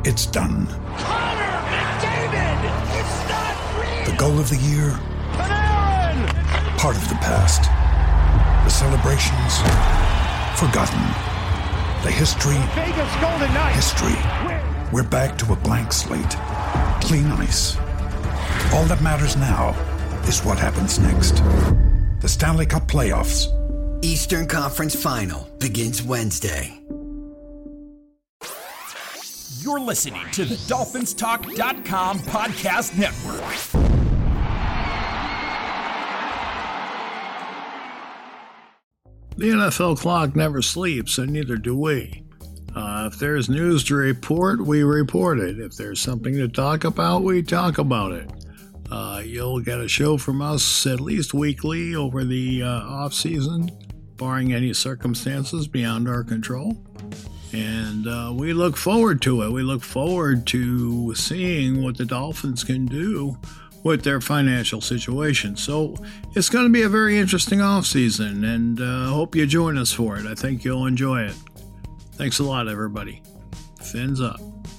It's done. Connor McDavid! It's not real! The goal of the year? Panarin! Part of the past. The celebrations? Forgotten. The history? Vegas Golden Knights! History. We're back to a blank slate. Clean ice. All that matters now is what happens next. The Stanley Cup Playoffs. Eastern Conference Final begins Wednesday. You're listening to the DolphinsTalk.com podcast network. The NFL clock never sleeps, and neither do we. If there's news to report, we report it. If there's something to talk about, we talk about it. You'll get a show from us at least weekly over the off-season, barring any circumstances beyond our control. And we look forward to it. We look forward to seeing what the Dolphins can do with their financial situation. So it's going to be a very interesting offseason, and I hope you join us for it. I think you'll enjoy it. Thanks a lot, everybody. Fins up.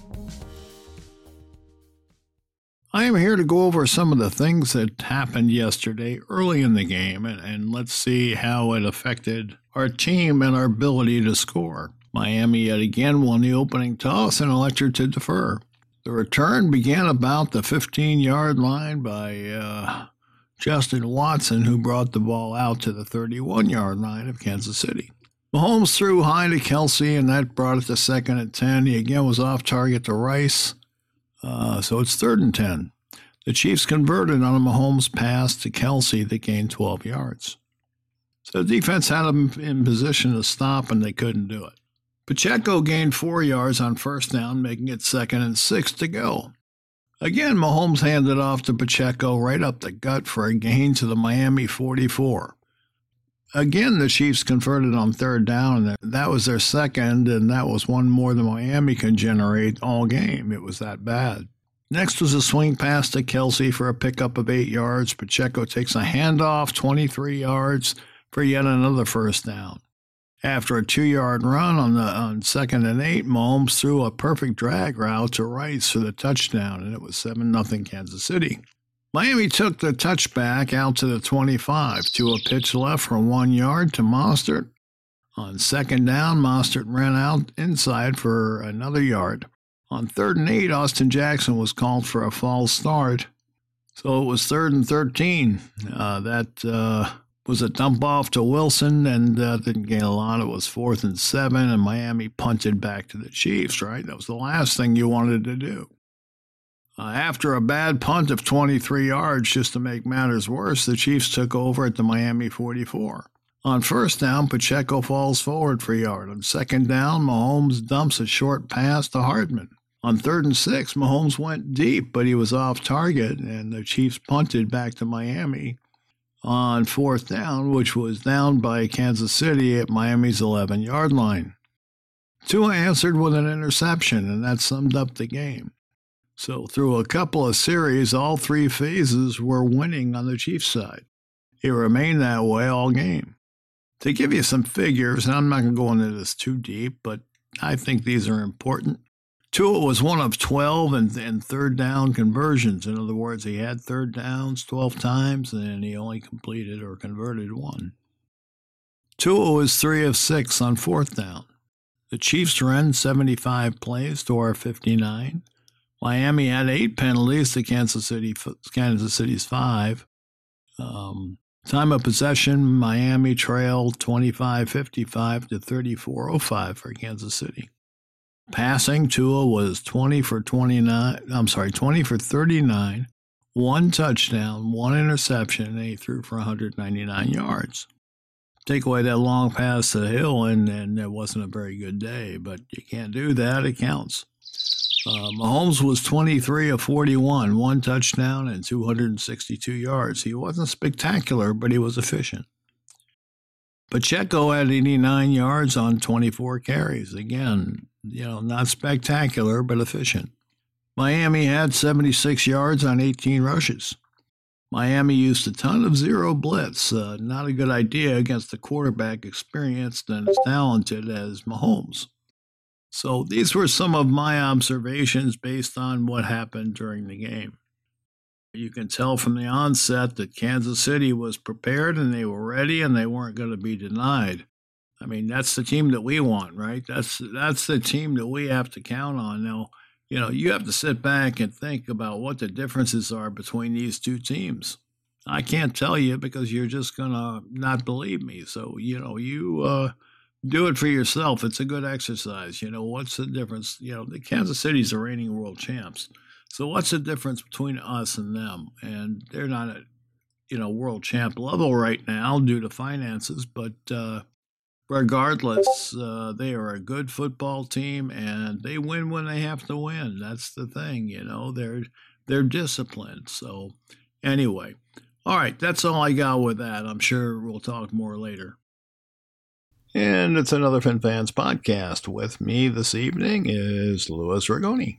I am here to go over some of the things that happened yesterday early in the game, and let's see how it affected our team and our ability to score. Miami yet again won the opening toss and elected to defer. The return began about the 15-yard line by Justin Watson, who brought the ball out to the 31-yard line of Kansas City. Mahomes threw high to Kelce, and that brought it to 2nd and 10. He again was off target to Rice, so it's 3rd and 10. The Chiefs converted on a Mahomes pass to Kelce that gained 12 yards. So the defense had them in position to stop, and they couldn't do it. Pacheco gained 4 yards on 1st down, making it 2nd and 6 to go. Again, Mahomes handed off to Pacheco right up the gut for a gain to the Miami 44. Again, the Chiefs converted on 3rd down, and that was their second, and that was one more than Miami can generate all game. It was that bad. Next was a swing pass to Kelce for a pickup of 8 yards. Pacheco takes a handoff, 23 yards, for yet another 1st down. After a 2-yard run on 2nd and 8, Mahomes threw a perfect drag route to Rice for the touchdown, and it was 7-0 Kansas City. Miami took the touchback out to the 25 to a pitch left for 1 yard to Mostert. On 2nd down, Mostert ran out inside for another yard. On 3rd and 8, Austin Jackson was called for a false start, so it was 3rd and 13. That was a dump off to Wilson, and didn't gain a lot. It was 4th and 7, and Miami punted back to the Chiefs, right? That was the last thing you wanted to do. After a bad punt of 23 yards, just to make matters worse, the Chiefs took over at the Miami 44. On 1st down, Pacheco falls forward for a yard. On 2nd down, Mahomes dumps a short pass to Hardman. On 3rd and 6, Mahomes went deep, but he was off target, and the Chiefs punted back to Miami on 4th down, which was down by Kansas City at Miami's 11-yard line. Tua answered with an interception, and that summed up the game. So through a couple of series, all 3 phases were winning on the Chiefs' side. It remained that way all game. To give you some figures, and I'm not going to go into this too deep, but I think these are important. Tua was one of 12 in 3rd down conversions. In other words, he had 3rd downs 12 times, and he only completed or converted 1. Tua was 3 of 6 on 4th down. The Chiefs ran 75 plays to our 59. Miami had 8 penalties to Kansas City's 5. Time of possession, Miami trailed 25-55 to 34-05 for Kansas City. Passing, Tua was 20 for 39, 1 touchdown, 1 interception, and he threw for 199 yards. Take away that long pass to Hill, and it wasn't a very good day, but you can't do that. It counts. Mahomes was 23 of 41, 1 touchdown and 262 yards. He wasn't spectacular, but he was efficient. Pacheco had 89 yards on 24 carries. Again, not spectacular, but efficient. Miami had 76 yards on 18 rushes. Miami used a ton of zero blitz. Not a good idea against a quarterback experienced and as talented as Mahomes. So these were some of my observations based on what happened during the game. You can tell from the onset that Kansas City was prepared and they were ready and they weren't going to be denied. I mean, that's the team that we want, right? That's the team that we have to count on. Now, you have to sit back and think about what the differences are between these two teams. I can't tell you because you're just going to not believe me. So, you do it for yourself. It's a good exercise. What's the difference? The Kansas City's the reigning world champs. So what's the difference between us and them? And they're not at, world champ level right now due to finances, but regardless, they are a good football team and they win when they have to win. That's the thing, they're disciplined. So anyway, all right, that's all I got with that. I'm sure we'll talk more later. And it's another FinFans podcast. With me this evening is Louis Rigoni.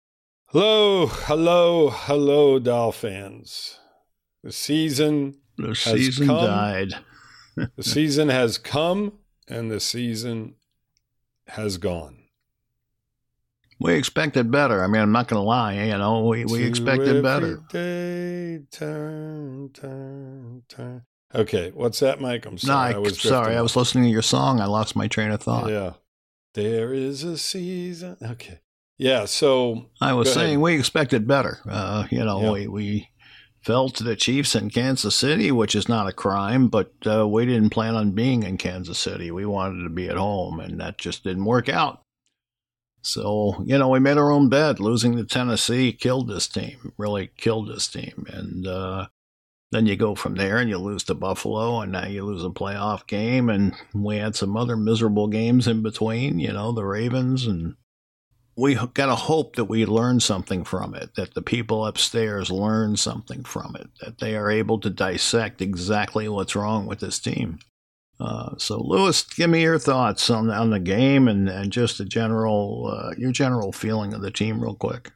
Hello, Dolphins. The season has come. Died. The season has come, and the season has gone. We expected better. I mean, I'm not going to lie. We expected better. Day, turn. Okay, what's that, Mike? I'm sorry. I was listening to your song. I lost my train of thought. Yeah. There is a season. Okay. Yeah, so I was saying we expected better. We fell to the Chiefs in Kansas City, which is not a crime, but we didn't plan on being in Kansas City. We wanted to be at home, and that just didn't work out. So, we made our own bed. Losing to Tennessee killed this team, really killed this team. And then you go from there and you lose to Buffalo, and now you lose a playoff game. And we had some other miserable games in between, the Ravens. And we got to hope that we learn something from it, that the people upstairs learn something from it, that they are able to dissect exactly what's wrong with this team. So, Louis, give me your thoughts on the game and just your general feeling of the team real quick.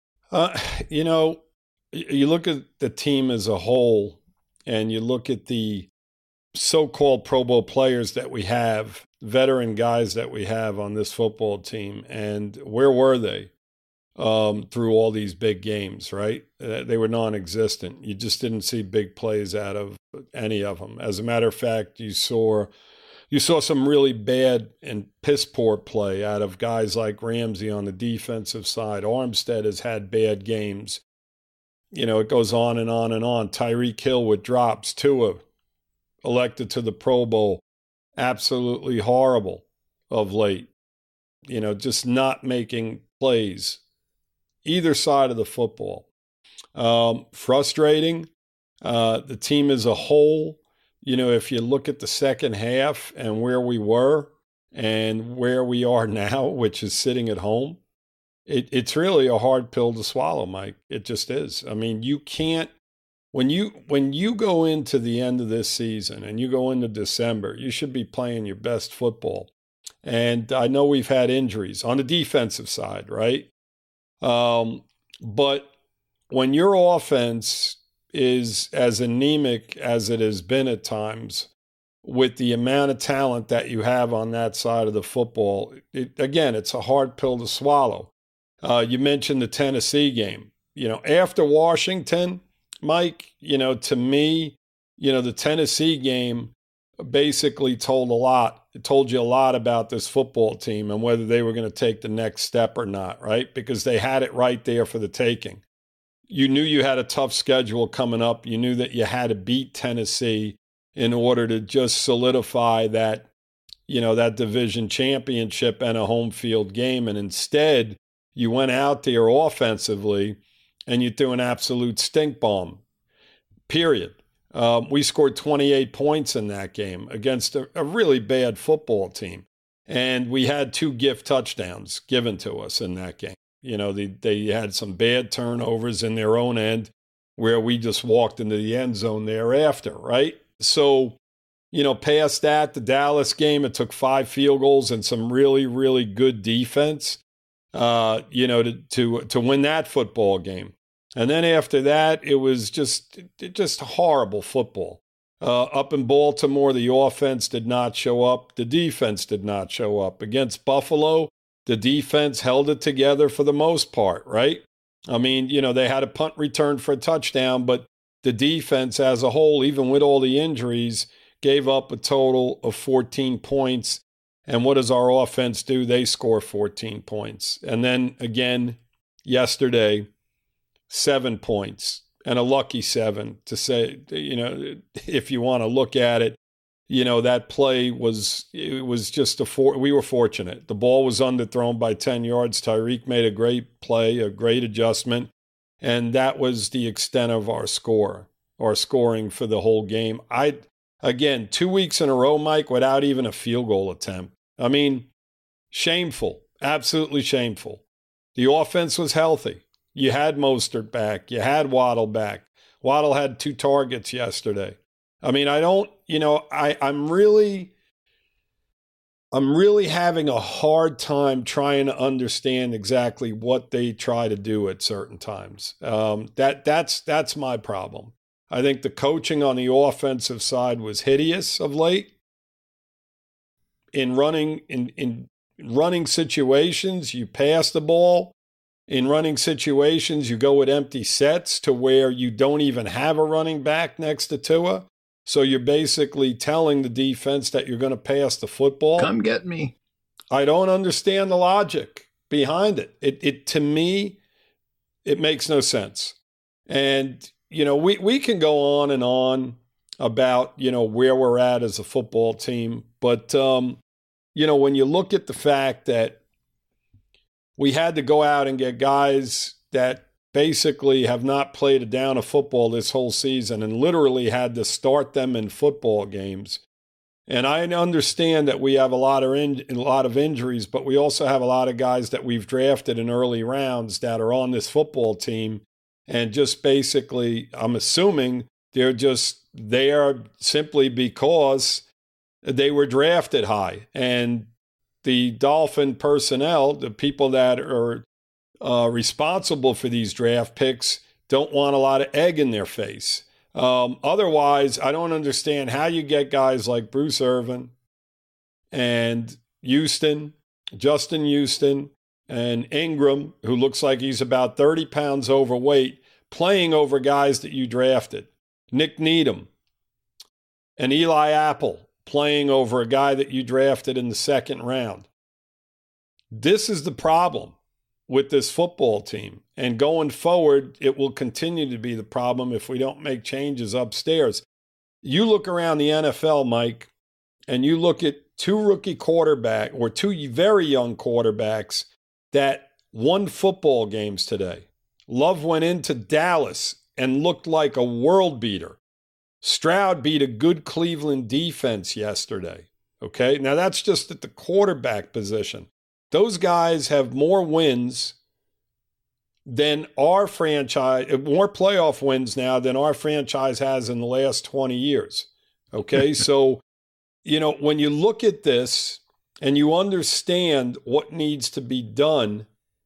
You look at the team as a whole, and you look at the so-called Pro Bowl players that we have, veteran guys that we have on this football team, and where were they through all these big games, right? They were non-existent. You just didn't see big plays out of any of them. As a matter of fact, you saw some really bad and piss-poor play out of guys like Ramsey on the defensive side. Armstead has had bad games. It goes on and on and on. Tyreek Hill with drops. Tua elected to the Pro Bowl. Absolutely horrible of late. Just not making plays. Either side of the football. Frustrating. The team as a whole, if you look at the second half and where we were and where we are now, which is sitting at home, it's really a hard pill to swallow, Mike. It just is. I mean, you can't, when you go into the end of this season and you go into December, you should be playing your best football. And I know we've had injuries on the defensive side, right? But when your offense is as anemic as it has been at times, with the amount of talent that you have on that side of the football, it's a hard pill to swallow. You mentioned the Tennessee game. After Washington, Mike, to me, the Tennessee game basically told a lot. It told you a lot about this football team and whether they were going to take the next step or not, right? Because they had it right there for the taking. You knew you had a tough schedule coming up. You knew that you had to beat Tennessee in order to just solidify that, that division championship and a home field game. And instead, you went out there offensively and you threw an absolute stink bomb, period. We scored 28 points in that game against a really bad football team. And we had 2 gift touchdowns given to us in that game. They had some bad turnovers in their own end where we just walked into the end zone thereafter, right? So, past that, the Dallas game, it took 5 field goals and some really, really good defense, to win that football game. And then after that, it was just horrible football. Up in Baltimore, the offense did not show up. The defense did not show up. Against Buffalo, The defense held it together for the most part, right? I mean, they had a punt return for a touchdown, but the defense as a whole, even with all the injuries, gave up a total of 14 points. And what does our offense do? They score 14 points. And then again, yesterday, 7 points, and a lucky 7 to say, if you want to look at it, that play was just we were fortunate. The ball was underthrown by 10 yards. Tyreek made a great play, a great adjustment, and that was the extent of our scoring for the whole game. Again, 2 weeks in a row, Mike, without even a field goal attempt. I mean, shameful, absolutely shameful. The offense was healthy. You had Mostert back. You had Waddle back. Waddle had 2 targets yesterday. I mean, I'm really having a hard time trying to understand exactly what they try to do at certain times. That's my problem. I think the coaching on the offensive side was hideous of late. In running situations, you pass the ball. In running situations, you go with empty sets to where you don't even have a running back next to Tua. So you're basically telling the defense that you're going to pass the football. Come get me. I don't understand the logic behind it. It to me, it makes no sense. And, we can go on and on about, where we're at as a football team. But, when you look at the fact that we had to go out and get guys that basically have not played a down of football this whole season and literally had to start them in football games. And I understand that we have a lot of injuries, but we also have a lot of guys that we've drafted in early rounds that are on this football team. And just basically, I'm assuming they're just there simply because they were drafted high. And the Dolphin personnel, the people that are responsible for these draft picks, don't want a lot of egg in their face. Otherwise, I don't understand how you get guys like Bruce Irvin and Justin Houston, and Ingram, who looks like he's about 30 pounds overweight, playing over guys that you drafted. Nick Needham and Eli Apple playing over a guy that you drafted in the second round. This is the problem with this football team. And going forward, it will continue to be the problem if we don't make changes upstairs. You look around the NFL, Mike, and you look at two very young quarterbacks that won football games today. Love went into Dallas and looked like a world beater. Stroud beat a good Cleveland defense yesterday. Okay, now that's just at the quarterback position. Those guys have more wins than our franchise, more playoff wins now than our franchise has in the last 20 years. Okay, so, when you look at this and you understand what needs to be done,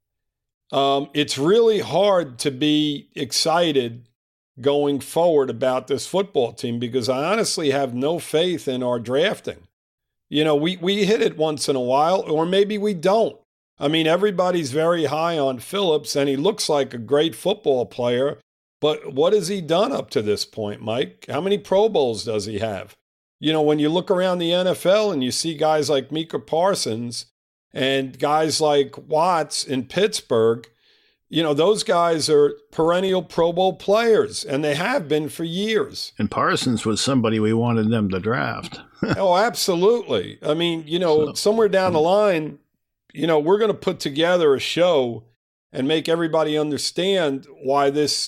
it's really hard to be excited going forward about this football team because I honestly have no faith in our drafting. We hit it once in a while, or maybe we don't. I mean, everybody's very high on Phillips, and he looks like a great football player, but what has he done up to this point, Mike? How many Pro Bowls does he have? When you look around the NFL and you see guys like Micah Parsons and guys like Watts in Pittsburgh, those guys are perennial Pro Bowl players, and they have been for years. And Parsons was somebody we wanted them to draft. Oh, absolutely. I mean, somewhere down the line, we're going to put together a show and make everybody understand why this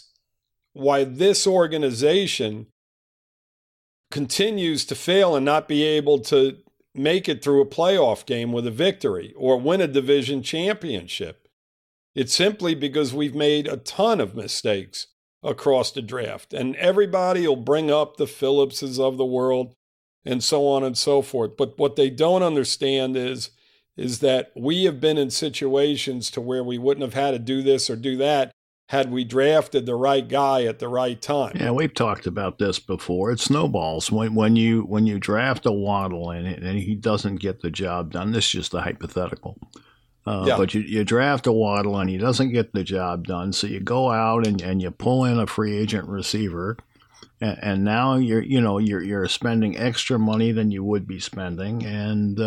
organization continues to fail and not be able to make it through a playoff game with a victory or win a division championship. It's simply because we've made a ton of mistakes across the draft. And everybody will bring up the Phillipses of the world and so on and so forth. But what they don't understand is that we have been in situations to where we wouldn't have had to do this or do that had we drafted the right guy at the right time. Yeah, we've talked about this before. It snowballs. When you draft a Waddle and he doesn't get the job done, this is just a hypothetical. But you draft a Waddle and he doesn't get the job done. So you go out and you pull in a free agent receiver. And now you're spending extra money than you would be spending. And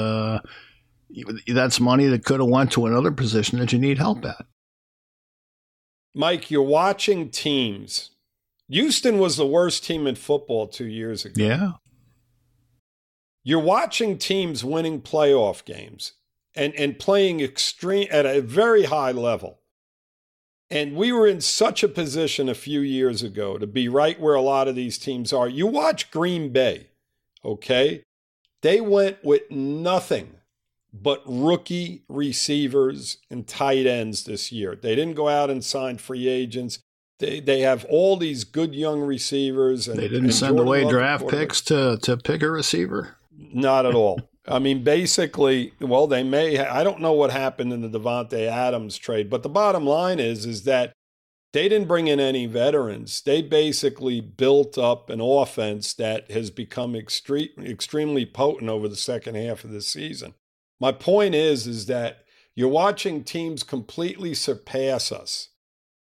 that's money that could have went to another position that you need help at. Mike, you're watching teams. Houston was the worst team in football 2 years ago. Yeah. You're watching teams winning playoff games and playing extreme at a very high level. And we were in such a position a few years ago to be right where a lot of these teams are. You watch Green Bay, okay? They went with nothing but rookie receivers and tight ends this year. They didn't go out and sign free agents. They have all these good young receivers. And they didn't send Jordan away Love, draft picks to pick a receiver? Not at all. I mean, basically, well, they may. I don't know what happened in the Devontae Adams trade, but the bottom line is that they didn't bring in any veterans. They basically built up an offense that has become extremely potent over the second half of the season. My point is that you're watching teams completely surpass us,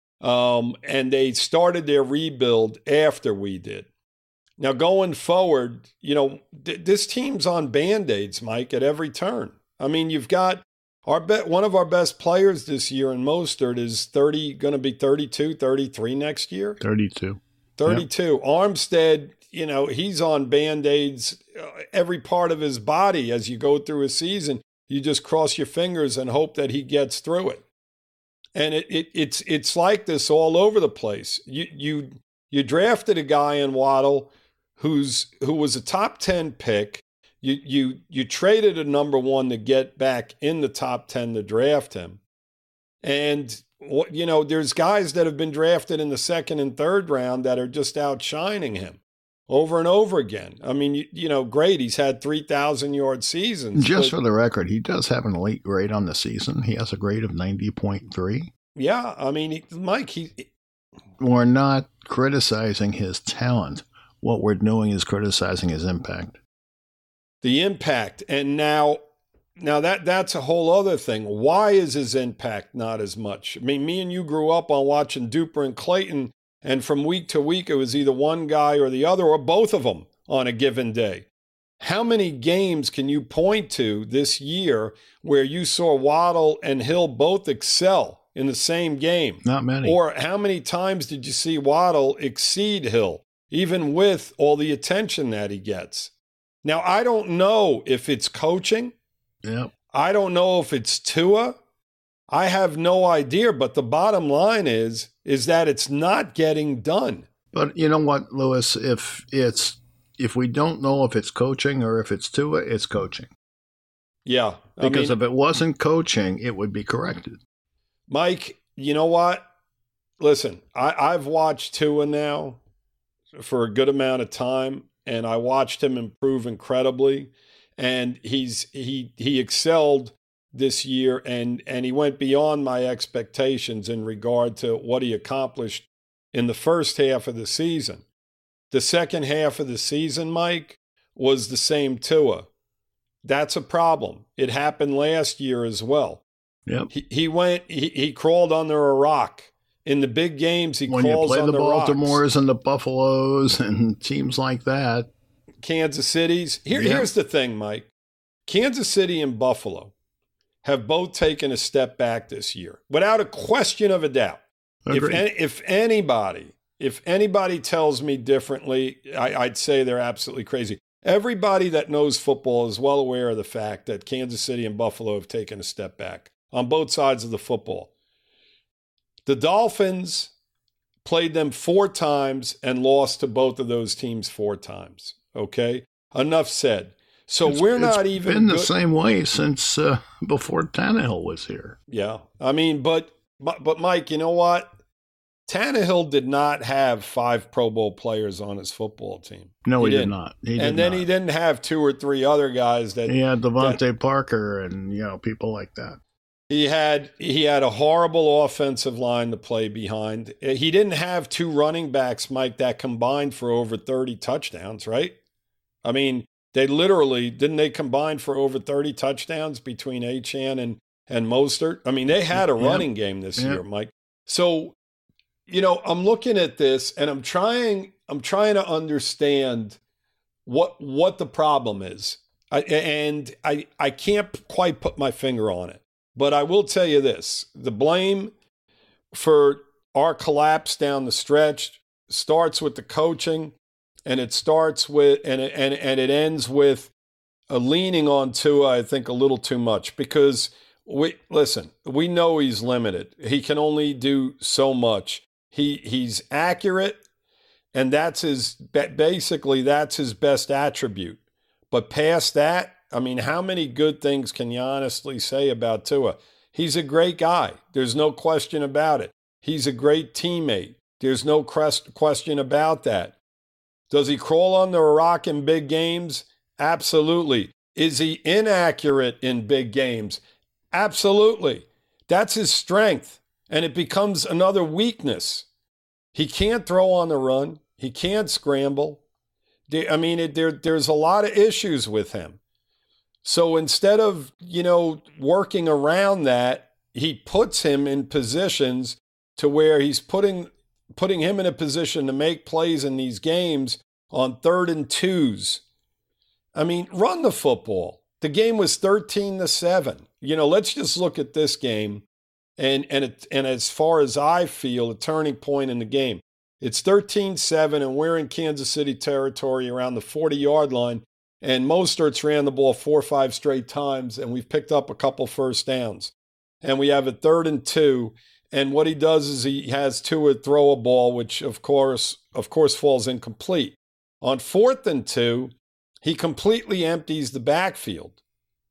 and they started their rebuild after we did. Now, going forward, this team's on Band-Aids, Mike, at every turn. I mean, you've got one of our best players this year in Mostert is going to be 32, 33 next year. 32. 32. Yep. Armstead, he's on Band-Aids every part of his body as you go through a season. You just cross your fingers and hope that he gets through it. And it's like this all over the place. You drafted a guy in Waddle who was a top 10 pick. You traded a number one to get back in the top 10 to draft him. And there's guys that have been drafted in the second and third round that are just outshining him over and over again. I mean, great. He's had 3,000-yard seasons. Just for the record, he does have an elite grade on the season. He has a grade of 90.3. Yeah, I mean, Mike, we're not criticizing his talent. What we're doing is criticizing his impact. The impact. And now that's a whole other thing. Why is his impact not as much? I mean, me and you grew up on watching Duper and Clayton, and from week to week, it was either one guy or the other or both of them on a given day. How many games can you point to this year where you saw Waddle and Hill both excel in the same game? Not many. Or how many times did you see Waddle exceed Hill, even with all the attention that he gets? Now, I don't know if it's coaching. Yep. I don't know if it's Tua. I have no idea, but the bottom line is that it's not getting done. But you know what, Lewis? If we don't know if it's coaching or if it's Tua, it's coaching. Yeah. Because if it wasn't coaching, it would be corrected. Mike, you know what? Listen, I've watched Tua now for a good amount of time, and I watched him improve incredibly. And he excelled this year, and he went beyond my expectations in regard to what he accomplished in the first half of the season. The second half of the season, Mike, was the same Tua. That's a problem. It happened last year as well. Yep. He crawled under a rock. In the big games, he crawls under rocks. When you play the Baltimores and the Buffaloes and teams like that. Kansas City's. Here's the thing, Mike. Kansas City and Buffalo have both taken a step back this year, without a question of a doubt. If anybody tells me differently, I'd say they're absolutely crazy. Everybody that knows football is well aware of the fact that Kansas City and Buffalo have taken a step back on both sides of the football. The Dolphins played them 4 times and lost to both of those teams 4 times. Okay? Enough said. So it's been the same way since before Tannehill was here. Yeah. I mean, but Mike, you know what? Tannehill did not have 5 Pro Bowl players on his football team. No, he did not. He didn't have 2 or 3 other guys that he had Devontae Parker and people like that. He had a horrible offensive line to play behind. He didn't have 2 running backs, Mike, that combined for over 30 touchdowns, right? I mean, didn't they combine for over 30 touchdowns between Achane and Mostert. I mean, they had a running game this year, Mike. So, I'm looking at this and I'm trying to understand what the problem is. I can't quite put my finger on it. But I will tell you this, the blame for our collapse down the stretch starts with the coaching, and it starts with and it ends with a leaning on Tua, I think, a little too much, because we know he's limited. He can only do so much. He's accurate, and that's his best attribute. But past that, I mean, how many good things can you honestly say about Tua? He's a great guy. There's no question about it. He's a great teammate. There's no question about that. Does he crawl under a rock in big games? Absolutely. Is he inaccurate in big games? Absolutely. That's his strength, and it becomes another weakness. He can't throw on the run. He can't scramble. There's a lot of issues with him. So instead of, working around that, he puts him in positions to where he's putting him in a position to make plays in these games on 3rd and 2s. I mean, run the football. The game was 13-7. Let's just look at this game. And as far as I feel, a turning point in the game. It's 13-7, and we're in Kansas City territory around the 40-yard line. And Mostert's ran the ball 4 or 5 straight times, and we've picked up a couple first downs. And we have a 3rd and 2. And what he does is he has Tua throw a ball, which of course falls incomplete. On 4th and 2, he completely empties the backfield.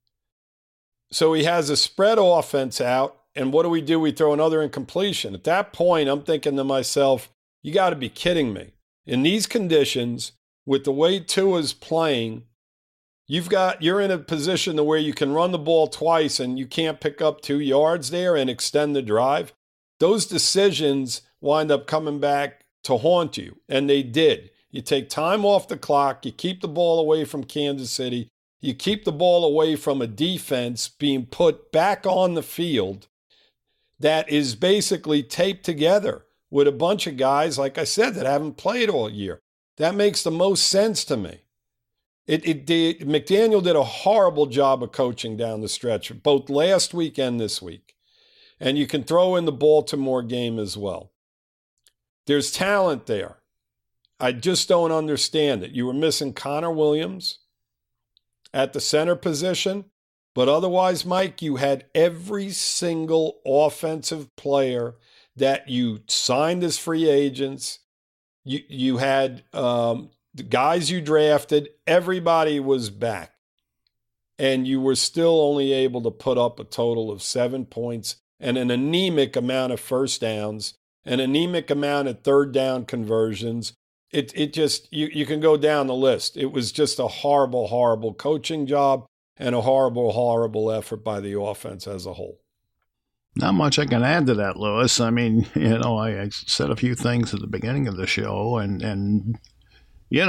So he has a spread offense out, and what do? We throw another incompletion. At that point, I'm thinking to myself, you got to be kidding me. In these conditions, with the way Tua's playing, you're in a position to where you can run the ball twice and you can't pick up 2 yards there and extend the drive. Those decisions wind up coming back to haunt you, and they did. You take time off the clock, you keep the ball away from Kansas City, you keep the ball away from a defense being put back on the field that is basically taped together with a bunch of guys, like I said, that haven't played all year. That makes the most sense to me. McDaniel did a horrible job of coaching down the stretch, both last week and this week. And you can throw in the Baltimore game as well. There's talent there. I just don't understand it. You were missing Connor Williams at the center position, but otherwise, Mike, you had every single offensive player that you signed as free agents. You had the guys you drafted. Everybody was back. And you were still only able to put up a total of 7 points and an anemic amount of first downs, an anemic amount of 3rd down conversions. It just, you can go down the list. It was just a horrible, horrible coaching job and a horrible, horrible effort by the offense as a whole. Not much I can add to that, Lewis. I mean, I said a few things at the beginning of the show, and you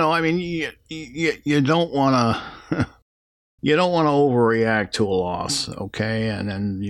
don't want to overreact to a loss, okay? And then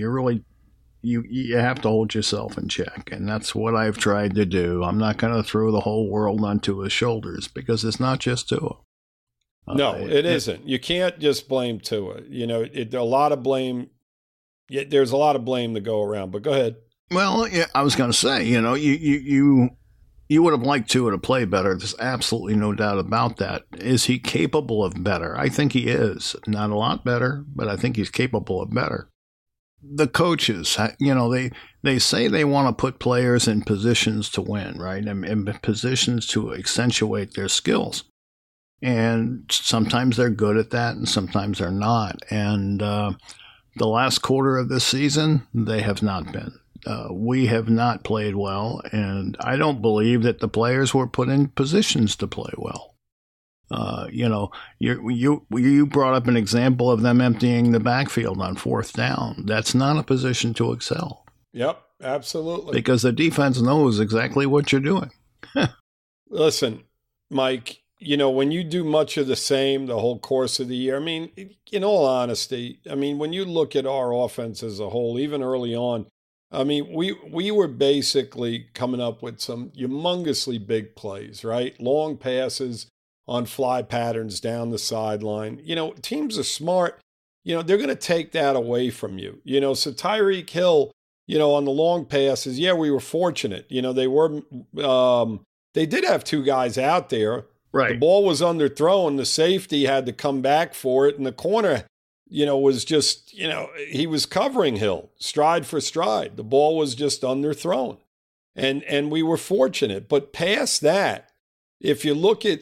you have to hold yourself in check, and that's what I've tried to do. I'm not going to throw the whole world onto his shoulders, because it's not just Tua. No, it isn't. You can't just blame Tua. A lot of blame. There's a lot of blame to go around, but go ahead. Well, yeah, I was going to say, you would have liked Tua to play better. There's absolutely no doubt about that. Is he capable of better? I think he is. Not a lot better, but I think he's capable of better. The coaches, they say they want to put players in positions to win, right? And in positions to accentuate their skills. And sometimes they're good at that, and sometimes they're not. And the last quarter of this season, they have not been. We have not played well, and I don't believe that the players were put in positions to play well. You brought up an example of them emptying the backfield on 4th down. That's not a position to excel. Yep, absolutely. Because the defense knows exactly what you're doing. Listen, Mike, when you do much of the same the whole course of the year, I mean, in all honesty, I mean, when you look at our offense as a whole, even early on, I mean, we were basically coming up with some humongously big plays, right? Long passes on fly patterns down the sideline. Teams are smart. They're going to take that away from you. So Tyreek Hill, on the long passes, yeah, we were fortunate. They did have two guys out there. Right. The ball was underthrown. The safety had to come back for it. And the corner, was just, he was covering Hill stride for stride. The ball was just underthrown. And we were fortunate. But past that, if you look at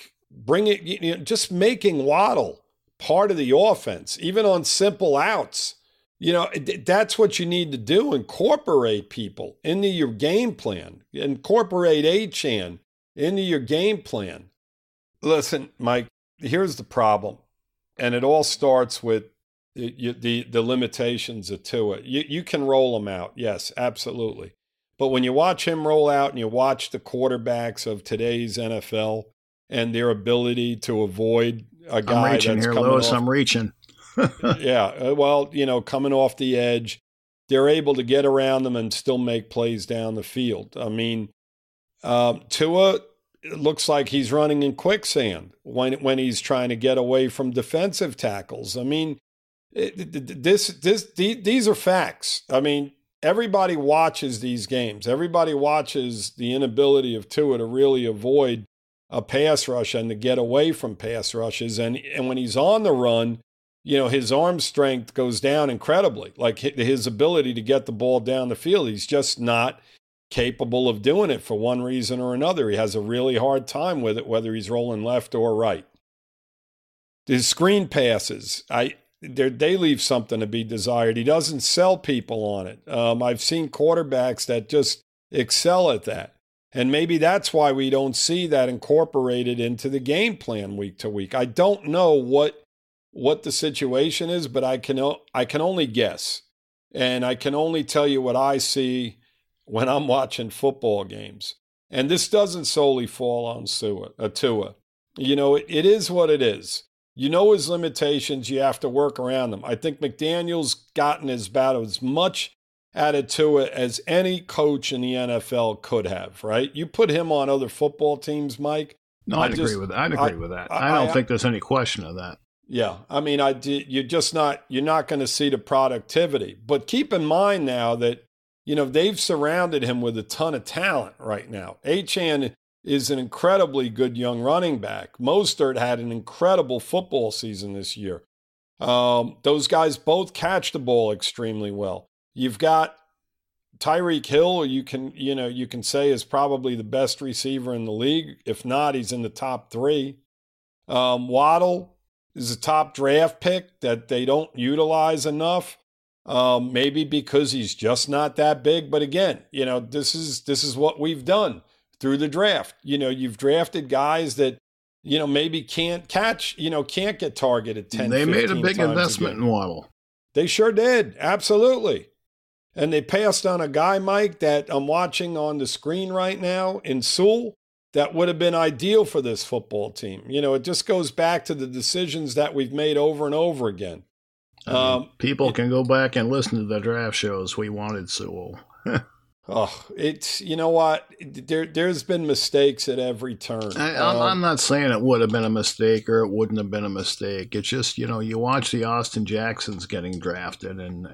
just making Waddle part of the offense, even on simple outs, that's what you need to do. Incorporate people into your game plan. Incorporate Achane into your game plan. Listen, Mike, here's the problem. And it all starts with the limitations of Tua. You can roll them out. Yes, absolutely. But when you watch him roll out and you watch the quarterbacks of today's NFL and their ability to avoid a guy I'm reaching that's here, coming Lewis. off, I'm reaching. yeah, well, coming off the edge, they're able to get around them and still make plays down the field. I mean, Tua, it looks like he's running in quicksand when he's trying to get away from defensive tackles. I mean, these are facts. I mean, everybody watches these games. Everybody watches the inability of Tua to really avoid a pass rush and to get away from pass rushes. And when he's on the run, his arm strength goes down incredibly. Like his ability to get the ball down the field, he's just not capable of doing it for one reason or another. He has a really hard time with it, whether he's rolling left or right. His screen passes, they leave something to be desired. He doesn't sell people on it. I've seen quarterbacks that just excel at that. And maybe that's why we don't see that incorporated into the game plan week to week. I don't know what the situation is, but I can only guess. And I can only tell you what I see when I'm watching football games. And this doesn't solely fall on Tua. It is what it is. His limitations, you have to work around them. I think McDaniel's gotten about as much out of Tua as any coach in the NFL could have, right? You put him on other football teams, Mike. No, I'd agree with that. I don't think there's any question of that. Yeah, I mean, you're not going to see the productivity. But keep in mind now that, they've surrounded him with a ton of talent right now. Achane is an incredibly good young running back. Mostert had an incredible football season this year. Those guys both catch the ball extremely well. You've got Tyreek Hill, you can say is probably the best receiver in the league. If not, he's in the top 3. Waddle is a top draft pick that they don't utilize enough. Maybe because he's just not that big. But again, this is what we've done through the draft. You've drafted guys that, maybe can't catch, can't get targeted 10, They 15 made a big times investment in Waddle. They sure did. Absolutely. And they passed on a guy, Mike, that I'm watching on the screen right now in Sewell that would have been ideal for this football team. It just goes back to the decisions that we've made over and over again. People can go back and listen to the draft shows. We wanted Sewell. It's, you know what? There's been mistakes at every turn. I'm not saying it would have been a mistake or it wouldn't have been a mistake. It's just, you watch the Austin Jacksons getting drafted and,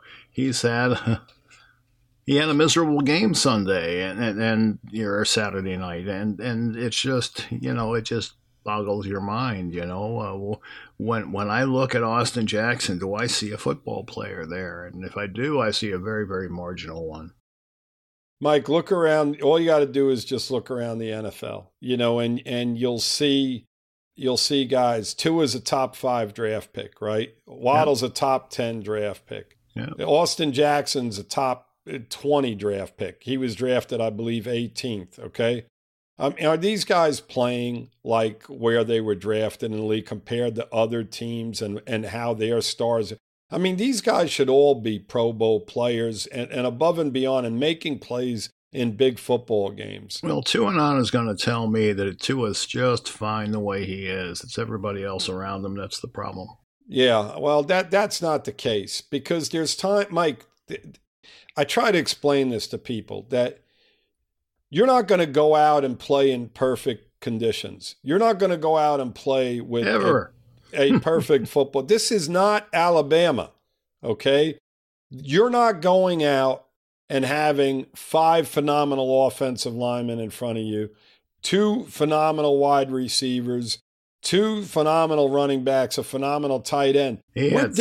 he had a miserable game Sunday and or Saturday night. And it's just, it just boggles your mind, When I look at Austin Jackson, do I see a football player there? And if I do, I see a very, very marginal one. Mike, look around. All you got to do is just look around the NFL, and you'll see guys. Tua's a top 5 draft pick, right? Waddle's a top 10 draft pick. Yeah. Austin Jackson's a top 20 draft pick. He was drafted, I believe, 18th. Okay. Are these guys playing like where they were drafted in the league compared to other teams and how their stars? I mean, these guys should all be Pro Bowl players and above and beyond and making plays in big football games. Well, Tuanon is going to tell me that Tua's just fine the way he is. It's everybody else around him that's the problem. Yeah, well, that's not the case, because there's time, Mike. I try to explain this to people that you're not going to go out and play in perfect conditions. You're not going to go out and play with a perfect football. This is not Alabama, okay? You're not going out and having 5 phenomenal offensive linemen in front of you, 2 phenomenal wide receivers, 2 phenomenal running backs, a phenomenal tight end. He had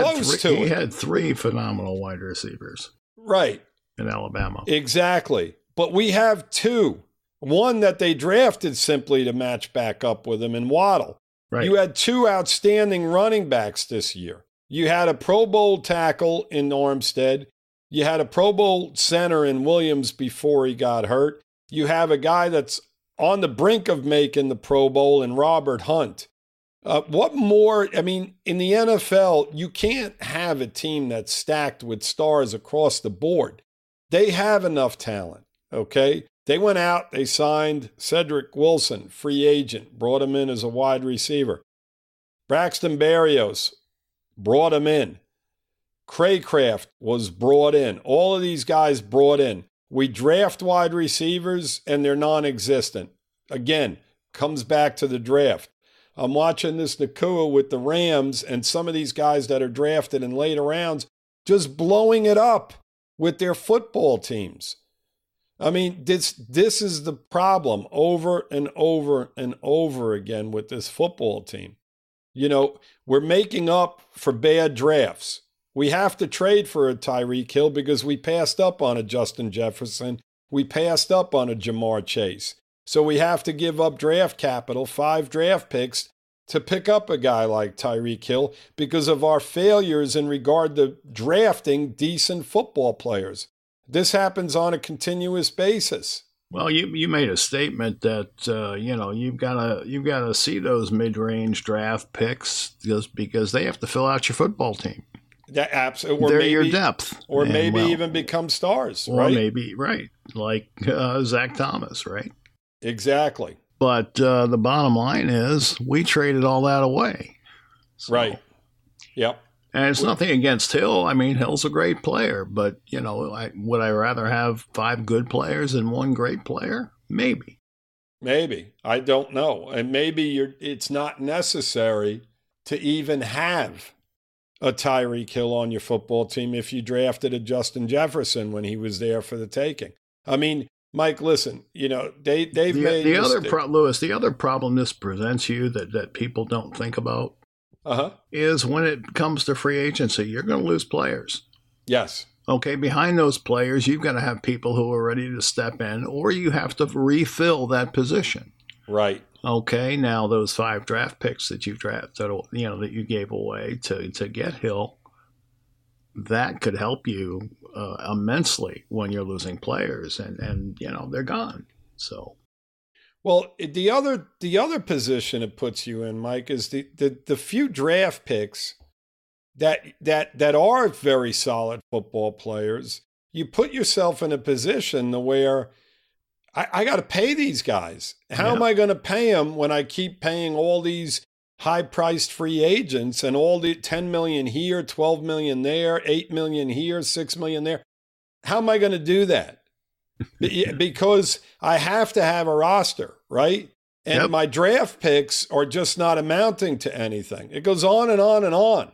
3 phenomenal wide receivers. Right. In Alabama. Exactly. But we have 2. One that they drafted simply to match back up with him in Waddle. Right. You had 2 outstanding running backs this year. You had a Pro Bowl tackle in Armstead. You had a Pro Bowl center in Williams before he got hurt. You have a guy that's on the brink of making the Pro Bowl in Robert Hunt. What more? I mean, in the NFL, you can't have a team that's stacked with stars across the board. They have enough talent, okay? They went out, they signed Cedric Wilson, free agent, brought him in as a wide receiver. Braxton Berrios, brought him in. Craycraft was brought in. All of these guys brought in. We draft wide receivers and they're non-existent. Again, comes back to the draft. I'm watching this Nacua with the Rams and some of these guys that are drafted in later rounds just blowing it up with their football teams. I mean, this is the problem over and over and over again with this football team. You know, we're making up for bad drafts. We have to trade for a Tyreek Hill because we passed up on a Justin Jefferson. We passed up on a Jamar Chase. So we have to give up draft capital, 5 draft picks, to pick up a guy like Tyreek Hill because of our failures in regard to drafting decent football players. This happens on a continuous basis. Well, you made a statement that you've got to see those mid-range draft picks just because they have to fill out your football team. That absolutely, they're your depth, or maybe even become stars, or right? Maybe right, like Zach Thomas, right? Exactly. But the bottom line is, we traded all that away, right? Yep. And it's nothing against Hill. I mean, Hill's a great player, but would I rather have 5 good players than 1 great player? Maybe. I don't know, and maybe it's not necessary to even have a Tyreek Hill on your football team if you drafted a Justin Jefferson when he was there for the taking. I mean, Mike, listen, they've made Lewis, the other problem this presents you that people don't think about is when it comes to free agency, you're going to lose players. Yes. Okay, behind those players, you've got to have people who are ready to step in, or you have to refill that position. Right. Okay, now those 5 draft picks that you've drafted, that you gave away to get Hill, that could help you immensely when you're losing players, and they're gone. So, well, the other position it puts you in, Mike, is the few draft picks that are very solid football players. You put yourself in a position where I got to pay these guys. How am I going to pay them when I keep paying all these high-priced free agents and all the $10 million here, $12 million there, $8 million here, $6 million there? How am I going to do that? Because I have to have a roster, right? And my draft picks are just not amounting to anything. It goes on and on and on,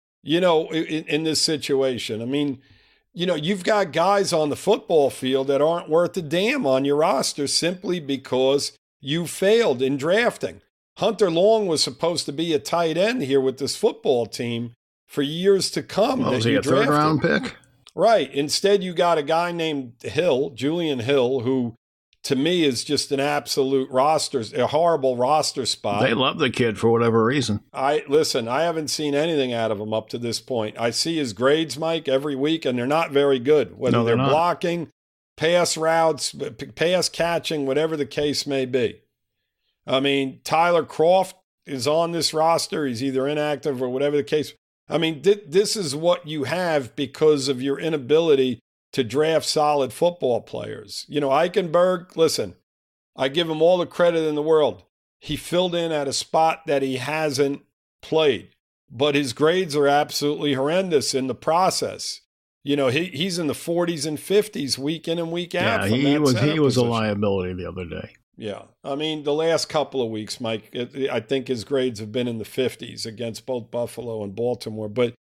in this situation. I mean, you've got guys on the football field that aren't worth a damn on your roster simply because you failed in drafting. Hunter Long was supposed to be a tight end here with this football team for years to come. Was he a 3rd round pick? Right. Instead, you got a guy named Julian Hill, who to me is just an absolute a horrible roster spot. They love the kid for whatever reason. I haven't seen anything out of him up to this point. I see his grades, Mike, every week, and they're not very good. Whether they're blocking, pass routes, pass catching, whatever the case may be. I mean, Tyler Croft is on this roster. He's either inactive or whatever the case. I mean, this is what you have because of your inability to draft solid football players. Eichenberg, listen, I give him all the credit in the world. He filled in at a spot that he hasn't played, but his grades are absolutely horrendous in the process. He's in the 40s and 50s week in and week out. Yeah, he was a liability the other day. Yeah. I mean, the last couple of weeks, Mike, I think his grades have been in the 50s against both Buffalo and Baltimore. But,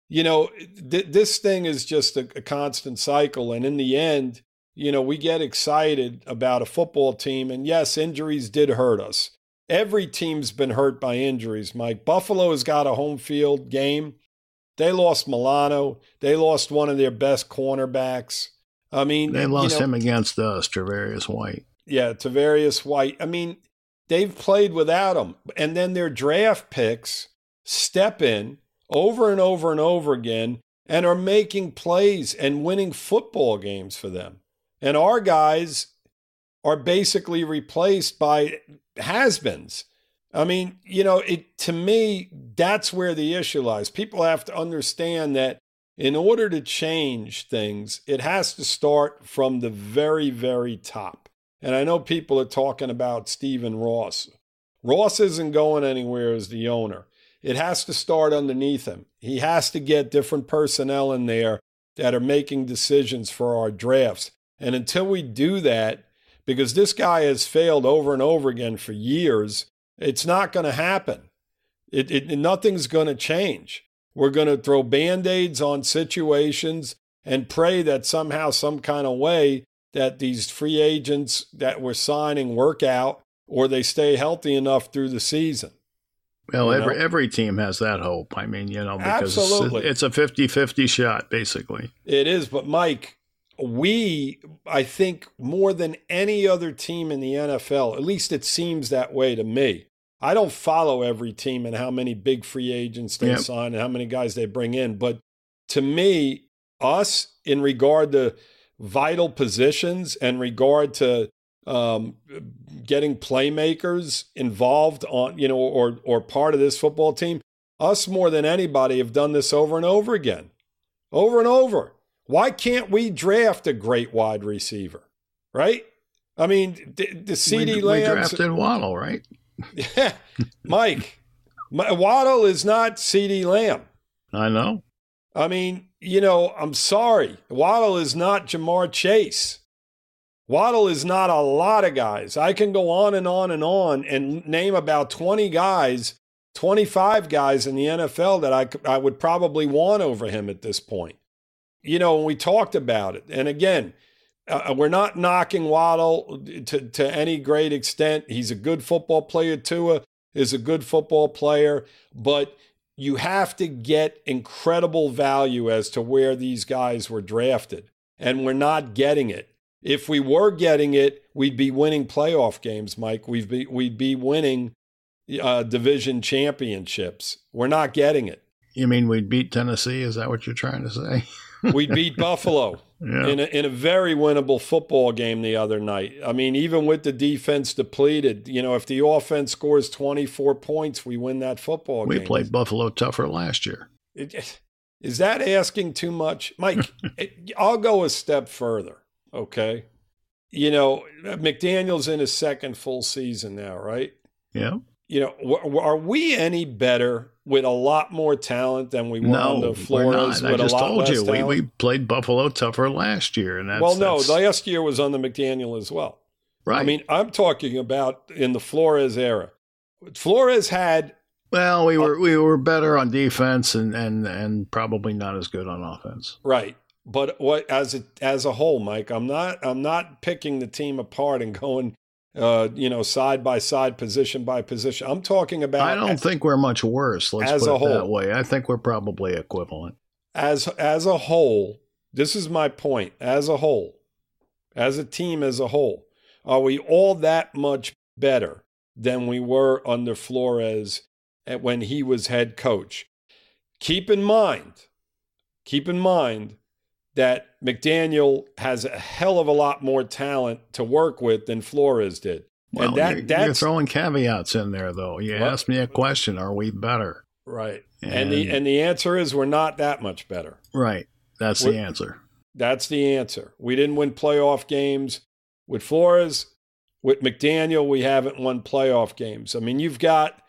this thing is just a constant cycle. And in the end, we get excited about a football team. And yes, injuries did hurt us. Every team's been hurt by injuries, Mike. Buffalo has got a home field game. They lost Milano. They lost one of their best cornerbacks. I mean, they lost him against us, Travarius White. Yeah, Travarius White. I mean, they've played without him. And then their draft picks step in over and over and over again and are making plays and winning football games for them. And our guys are basically replaced by has-beens. I mean, to me, that's where the issue lies. People have to understand that in order to change things, it has to start from the very, very top. And I know people are talking about Stephen Ross. Ross isn't going anywhere as the owner. It has to start underneath him. He has to get different personnel in there that are making decisions for our drafts. And until we do that, because this guy has failed over and over again for years, it's not going to happen. Nothing's going to change. We're going to throw Band-Aids on situations and pray that somehow, some kind of way, that these free agents that we're signing work out or they stay healthy enough through the season. Well, every team has that hope. I mean, because absolutely. It's a 50-50 shot, basically. It is. But, Mike, I think more than any other team in the NFL, at least it seems that way to me. I don't follow every team and how many big free agents they sign and how many guys they bring in. But to me, us, in regard to vital positions and regard to getting playmakers involved on, or part of this football team, us more than anybody have done this over and over again. Over and over. Why can't we draft a great wide receiver, right? I mean, the CeeDee Lamb. We drafted Waddle, right? Yeah, Mike. Waddle is not CeeDee Lamb. I know. I mean, I'm sorry. Waddle is not Jamar Chase. Waddle is not a lot of guys. I can go on and on and on and name about 20 guys, 25 guys in the NFL that I would probably want over him at this point. And we talked about it. And again, we're not knocking Waddle to any great extent. He's a good football player. Tua is a good football player. But you have to get incredible value as to where these guys were drafted. And we're not getting it. If we were getting it, we'd be winning playoff games, Mike. We'd be winning division championships. We're not getting it. You mean we'd beat Tennessee? Is that what you're trying to say? We beat Buffalo in a very winnable football game the other night. I mean, even with the defense depleted, if the offense scores 24 points, we win that football game. We played Buffalo tougher last year. Is that asking too much? Mike, I'll go a step further, okay? McDaniel's in his second full season now, right? Yeah. Are we any better with a lot more talent than we were under Flores? I just told you, we played Buffalo tougher last year. And last year was under McDaniel as well. Right. I mean, I'm talking about in the Flores era. Flores had... Well, we were better on defense and probably not as good on offense. Right. But what as a whole, Mike, I'm not picking the team apart and going side by side, position by position. I'm talking about. I don't think we're much worse. Let's put it that way. I think we're probably equivalent. As a whole, this is my point. As a whole, as a team as a whole, are we all that much better than we were under Flores when he was head coach? Keep in mind that McDaniel has a hell of a lot more talent to work with than Flores did. Well, and you're throwing caveats in there, though. You asked me a question, are we better? Right. And the answer is we're not that much better. Right. That's the answer. That's the answer. We didn't win playoff games with Flores. With McDaniel, we haven't won playoff games. I mean, you've got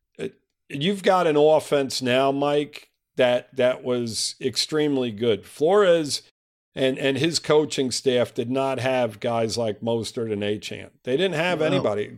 an offense now, Mike, that was extremely good. Flores and his coaching staff did not have guys like Mostert and Achane. They didn't have anybody.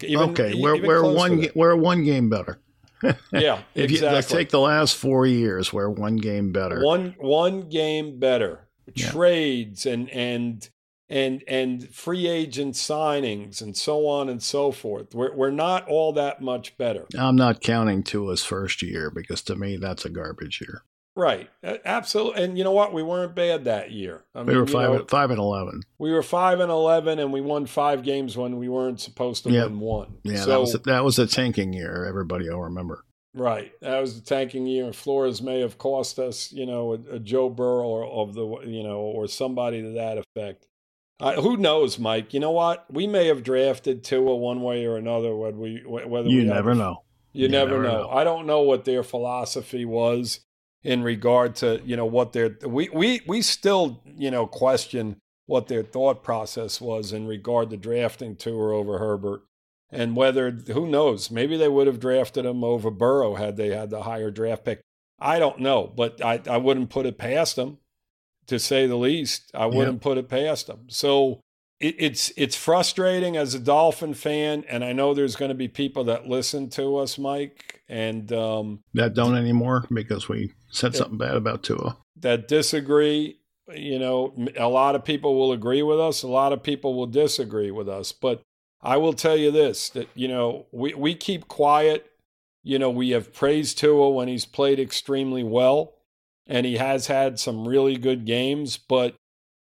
We're one game better. Yeah, exactly. Let's take the last 4 years. We're one game better. One game better. Yeah. Trades and free agent signings and so on and so forth. We're not all that much better. I'm not counting Tua's first year because to me that's a garbage year. Right, absolutely. And you know what? We weren't bad that year. We were 5-11. We were 5-11, and we won 5 games when we weren't supposed to win one. Yeah, so, that was a tanking year. Everybody will remember. Right, that was the tanking year. Flores may have cost us, a Joe Burrow or somebody to that effect. Who knows, Mike? You know what? We may have drafted Tua one way or another. You never know. You never know. I don't know what their philosophy was in regard to what their we still question what their thought process was in regard to drafting Tua over Herbert, and whether, who knows, maybe they would have drafted him over Burrow had they had the higher draft pick. I don't know, but I wouldn't put it past them. To say the least, I wouldn't put it past them. So it's frustrating as a Dolphin fan, and I know there's going to be people that listen to us, Mike, and that don't anymore because we said something bad about Tua. That disagree. A lot of people will agree with us. A lot of people will disagree with us. But I will tell you this: that we keep quiet. We have praised Tua when he's played extremely well. And he has had some really good games, but,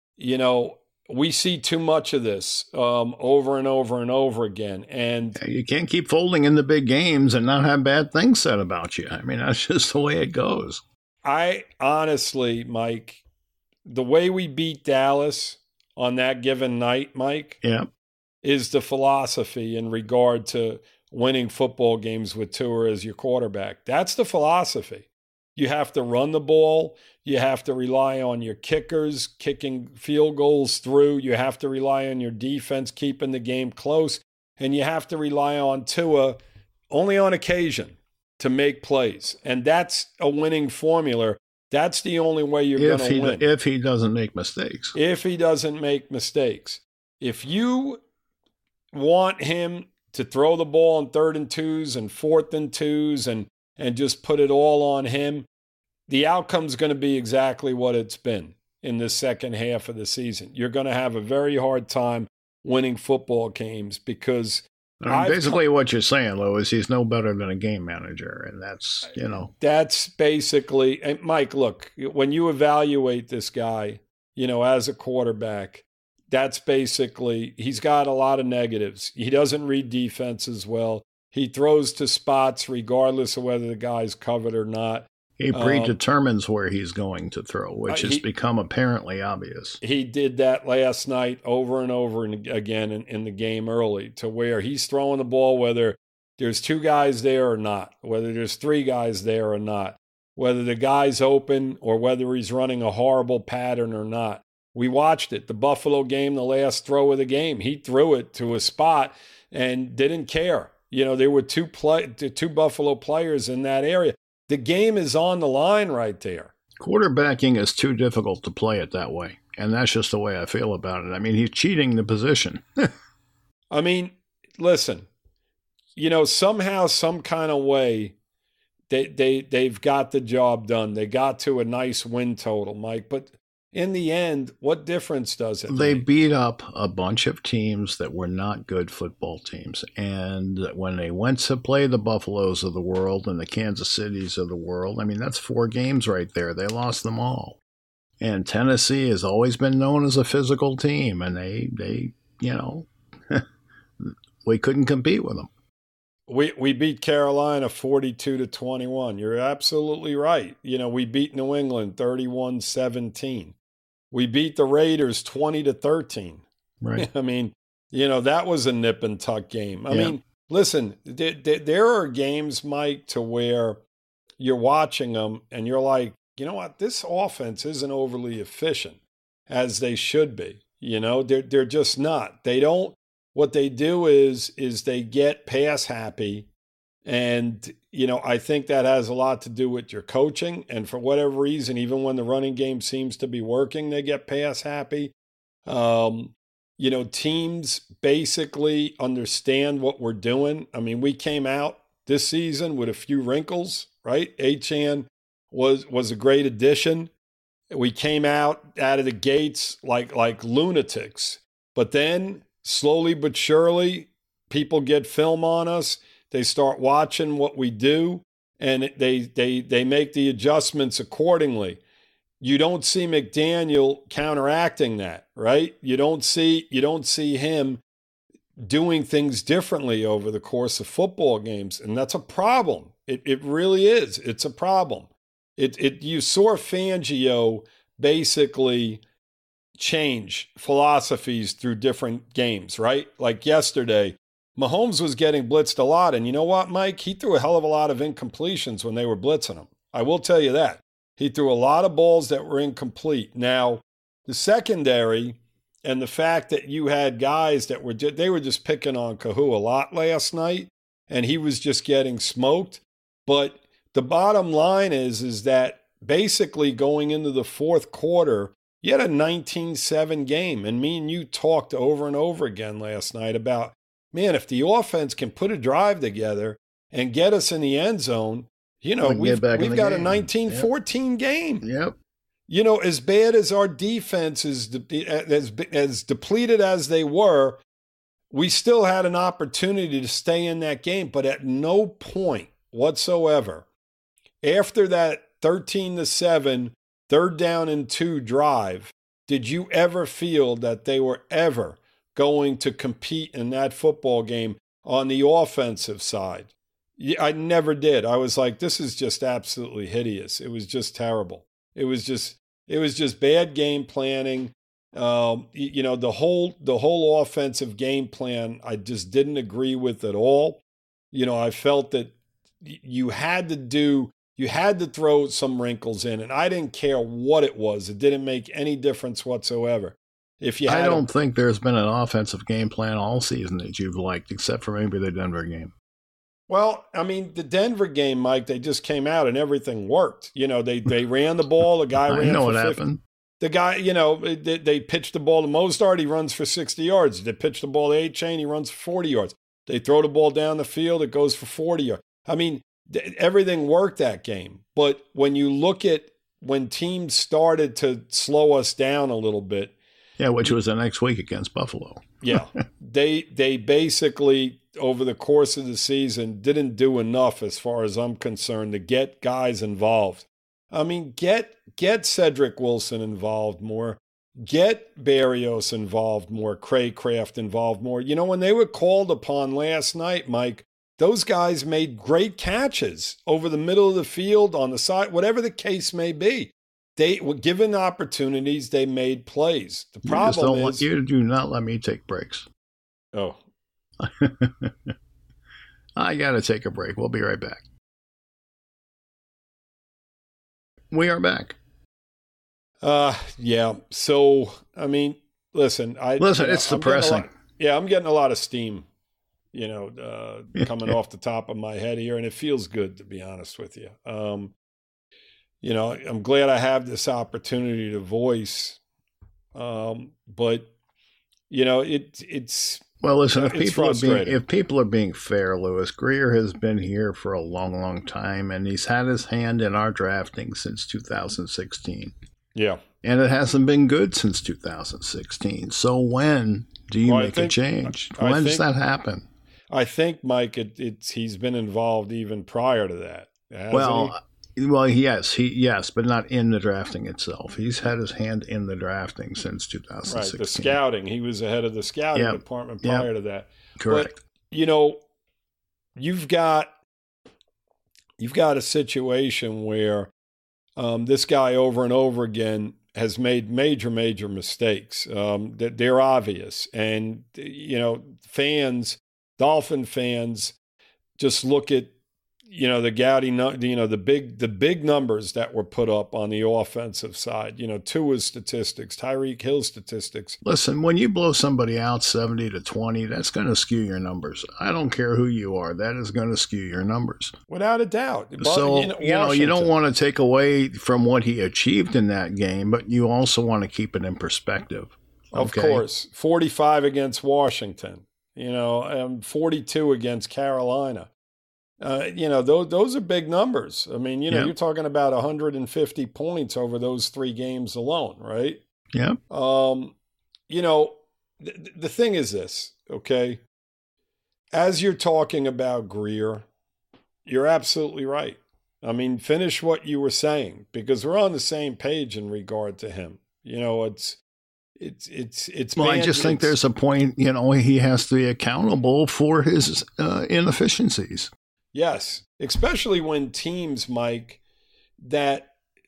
we see too much of this over and over and over again. And you can't keep folding in the big games and not have bad things said about you. I mean, that's just the way it goes. I honestly, Mike, the way we beat Dallas on that given night, Mike, is the philosophy in regard to winning football games with Tua as your quarterback. That's the philosophy. You have to run the ball. You have to rely on your kickers kicking field goals through. You have to rely on your defense keeping the game close. And you have to rely on Tua only on occasion to make plays. And that's a winning formula. That's the only way you're going to win. If he doesn't make mistakes. If he doesn't make mistakes. If you want him to throw the ball on 3rd and 2s and 4th and 2s and just put it all on him, the outcome's going to be exactly what it's been in the second half of the season. You're going to have a very hard time winning football games because basically what you're saying, Lou, is he's no better than a game manager, and that's, That's basically, and Mike, look, when you evaluate this guy, as a quarterback, that's basically, he's got a lot of negatives. He doesn't read defenses well. He throws to spots regardless of whether the guy's covered or not. He predetermines where he's going to throw, which has become apparently obvious. He did that last night over and over again in the game early, to where he's throwing the ball whether there's 2 guys there or not, whether there's 3 guys there or not, whether the guy's open or whether he's running a horrible pattern or not. We watched it. The Buffalo game, the last throw of the game, he threw it to a spot and didn't care. There were two Buffalo players in that area. The game is on the line right there. Quarterbacking is too difficult to play it that way, and that's just the way I feel about it. I mean, he's cheating the position. I mean, listen, somehow, some kind of way, they've got the job done. They got to a nice win total, Mike, but in the end, what difference does it make? They beat up a bunch of teams that were not good football teams. And when they went to play the Buffaloes of the world and the Kansas Cities of the world, I mean, that's 4 games right there. They lost them all. And Tennessee has always been known as a physical team. And they we couldn't compete with them. We beat Carolina 42-21. You're absolutely right. We beat New England 31-17. We beat the Raiders 20-13. Right. I mean, that was a nip and tuck game. I mean, listen, there are games, Mike, to where you're watching them and you're like, you know what? This offense isn't overly efficient. as they should be. They're just not. They don't. What they do is they get pass happy. And, I think that has a lot to do with your coaching. And for whatever reason, even when the running game seems to be working, they get pass happy. Teams basically understand what we're doing. I mean, we came out this season with a few wrinkles, right? Achane was a great addition. We came out of the gates like lunatics. But then, slowly but surely, people get film on us. They start watching what we do, and they make the adjustments accordingly. You don't see McDaniel counteracting that, right? You don't see him doing things differently over the course of football games, and that's a problem. It really is. It's a problem. You saw Fangio basically change philosophies through different games, right? Like yesterday, Mahomes was getting blitzed a lot, and you know what, Mike? He threw a hell of a lot of incompletions when they were blitzing him. I will tell you that. He threw a lot of balls that were incomplete. Now, the secondary and the fact that you had guys that were just picking on Kahu a lot last night, and he was just getting smoked. But the bottom line is that basically going into the fourth quarter, you had a 19-7 game, and me and you talked over and over again last night about, man, if the offense can put a drive together and get us in the end zone, we've got a 19-14 game. Yep. As bad as our defense is, as depleted as they were, we still had an opportunity to stay in that game. But at no point whatsoever, after that 13-7, 3rd down and 2 drive, did you ever feel that they were ever going to compete in that football game on the offensive side? I never did. I was like, this is just absolutely hideous. It was just terrible. It was just bad game planning. The whole offensive game plan, I just didn't agree with at all. I felt that you had to throw some wrinkles in, and I didn't care what it was. It didn't make any difference whatsoever. I don't think there's been an offensive game plan all season that you've liked, except for maybe the Denver game. Well, I mean, the Denver game, Mike, they just came out and everything worked. They ran the ball. The guy ran for 50. Happened. The guy, they pitched the ball to Mostert. He runs for 60 yards. They pitch the ball to Achane. He runs for 40 yards. They throw the ball down the field. It goes for 40 yards. I mean, everything worked that game. But when you look at when teams started to slow us down a little bit, yeah, which was the next week against Buffalo. Yeah. They basically, over the course of the season, didn't do enough, as far as I'm concerned, to get guys involved. I mean, get Cedric Wilson involved more. Get Berrios involved more. Craycraft involved more. When they were called upon last night, Mike, those guys made great catches over the middle of the field, on the side, whatever the case may be. They were given opportunities. They made plays. The problem is you do not let me take breaks. Oh, I got to take a break. We'll be right back. We are back. Yeah. So, I mean, listen, it's depressing. I'm getting a lot of steam, coming off the top of my head here, and it feels good, to be honest with you. I'm glad I have this opportunity to voice, but it's. Well, listen, if people are being fair, Lewis, Grier has been here for a long, long time, and he's had his hand in our drafting since 2016. Yeah. And it hasn't been good since 2016. So when do you make a change? When does that happen? I think, Mike, he's been involved even prior to that. Well, yes, but not in the drafting itself. He's had his hand in the drafting since 2016. Right, the scouting. He was ahead of the scouting department prior to that. Correct. But, you've got a situation where this guy over and over again has made major, major mistakes. That they're obvious. And, Dolphin fans just look at the gaudy, the big numbers that were put up on the offensive side, Tua's statistics, Tyreek Hill's statistics. Listen, when you blow somebody out 70-20, that's going to skew your numbers. I don't care who you are. That is going to skew your numbers. Without a doubt. So, you don't want to take away from what he achieved in that game, but you also want to keep it in perspective. Of course. 45 against Washington, 42 against Carolina. Those are big numbers. I mean, you're talking about 150 points over those 3 games alone, right? Yeah. The thing is this, okay? As you're talking about Grier, you're absolutely right. I mean, finish what you were saying, because we're on the same page in regard to him. Well, I just think there's a point, he has to be accountable for his inefficiencies. Yes, especially when teams, Mike, like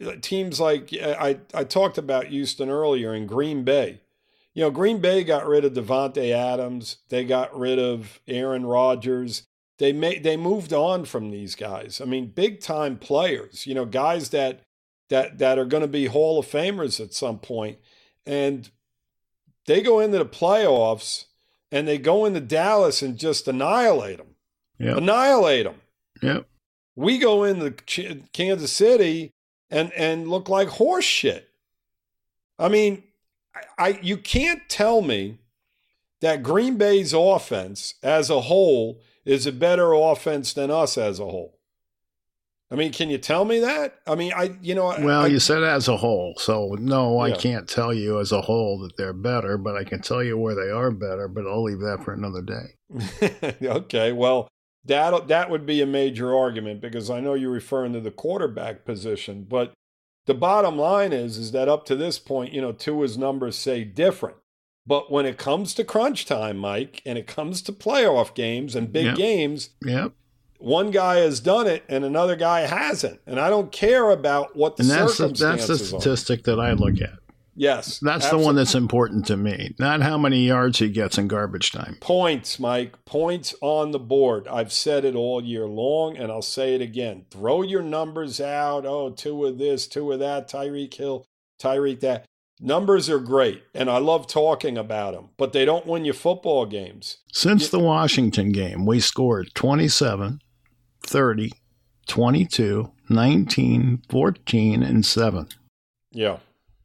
I talked about Houston earlier in Green Bay. Green Bay got rid of Devontae Adams. They got rid of Aaron Rodgers. They moved on from these guys. I mean, big time players. Guys that are going to be Hall of Famers at some point, and they go into the playoffs and they go into Dallas and just annihilate them. Yep. Annihilate them. Yep. We go into Kansas City and look like horse shit. I mean, you can't tell me that Green Bay's offense as a whole is a better offense than us as a whole. I mean, can you tell me that? I mean, you said as a whole, so no, I can't tell you as a whole that they're better, but I can tell you where they are better, but I'll leave that for another day. Okay, well, that would be a major argument, because I know you're referring to the quarterback position, but the bottom line is that up to this point, Tua's numbers say different. But when it comes to crunch time, Mike, and it comes to playoff games and big games, one guy has done it and another guy hasn't. And I don't care about what the circumstances are. That's the statistic that I look at. Yes. That's absolutely the one that's important to me, not how many yards he gets in garbage time. Points, Mike. Points on the board. I've said it all year long, and I'll say it again. Throw your numbers out. Oh, 2 of this, 2 of that, Tyreek Hill, Tyreek that. Numbers are great, and I love talking about them, but they don't win you football games. Since the Washington game, we scored 27, 30, 22, 19, 14, and 7. Yeah.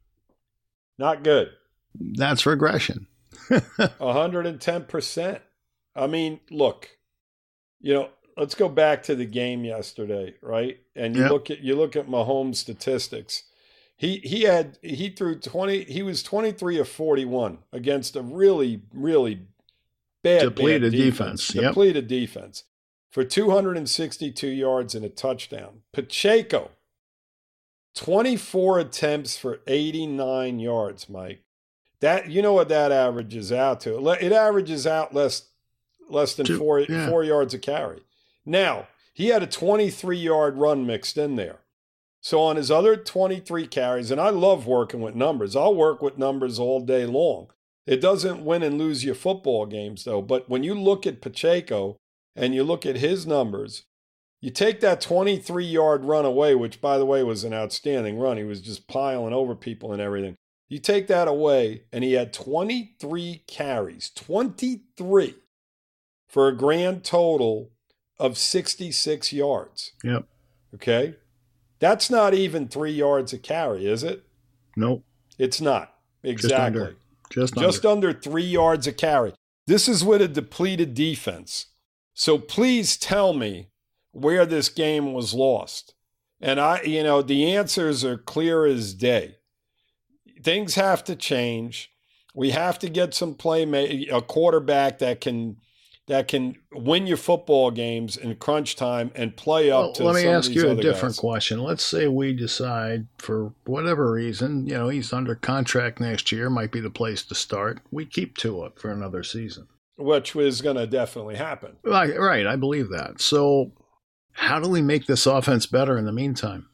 Not good. That's regression. 110%. I mean, look, let's go back to the game yesterday, right? And you look at Mahomes' statistics. He threw 20. He was 23 of 41 against a really, really depleted defense. Depleted defense for 262 yards and a touchdown. Pacheco, 24 attempts for 89 yards, Mike. That, what that averages out to? It averages out less than 4 yards a carry. Now, he had a 23-yard run mixed in there. So on his other 23 carries, and I love working with numbers. I'll work with numbers all day long. It doesn't win and lose your football games, though. But when you look at Pacheco and you look at his numbers, you take that 23-yard run away, which, by the way, was an outstanding run. He was just piling over people and everything. You take that away, and he had 23 carries, 23, for a grand total of 66 yards. Yep. Okay? That's not even 3 yards a carry, is it? Nope. It's not. Exactly. Just under 3 yards a carry. This is with a depleted defense. So please tell me where this game was lost. And the answers are clear as day. Things have to change. We have to get some a quarterback that can win your football games in crunch time and play up to some of these other guys. Let me ask you a different question. Let's say we decide, for whatever reason, he's under contract next year, might be the place to start. We keep Tua for another season. Which is going to definitely happen. Right, I believe that. So how do we make this offense better in the meantime?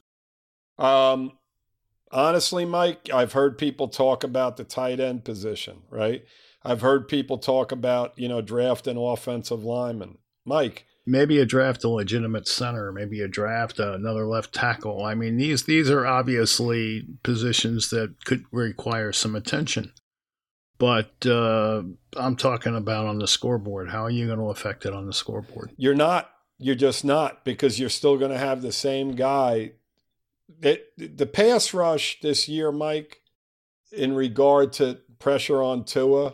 Honestly, Mike, I've heard people talk about the tight end position, right? I've heard people talk about, drafting offensive linemen. Mike. Maybe you draft a legitimate center. Maybe you draft another left tackle. I mean, these are obviously positions that could require some attention. But I'm talking about on the scoreboard. How are you going to affect it on the scoreboard? You're not. You're just not, because you're still going to have the same guy. The pass rush this year, Mike, in regard to pressure on Tua,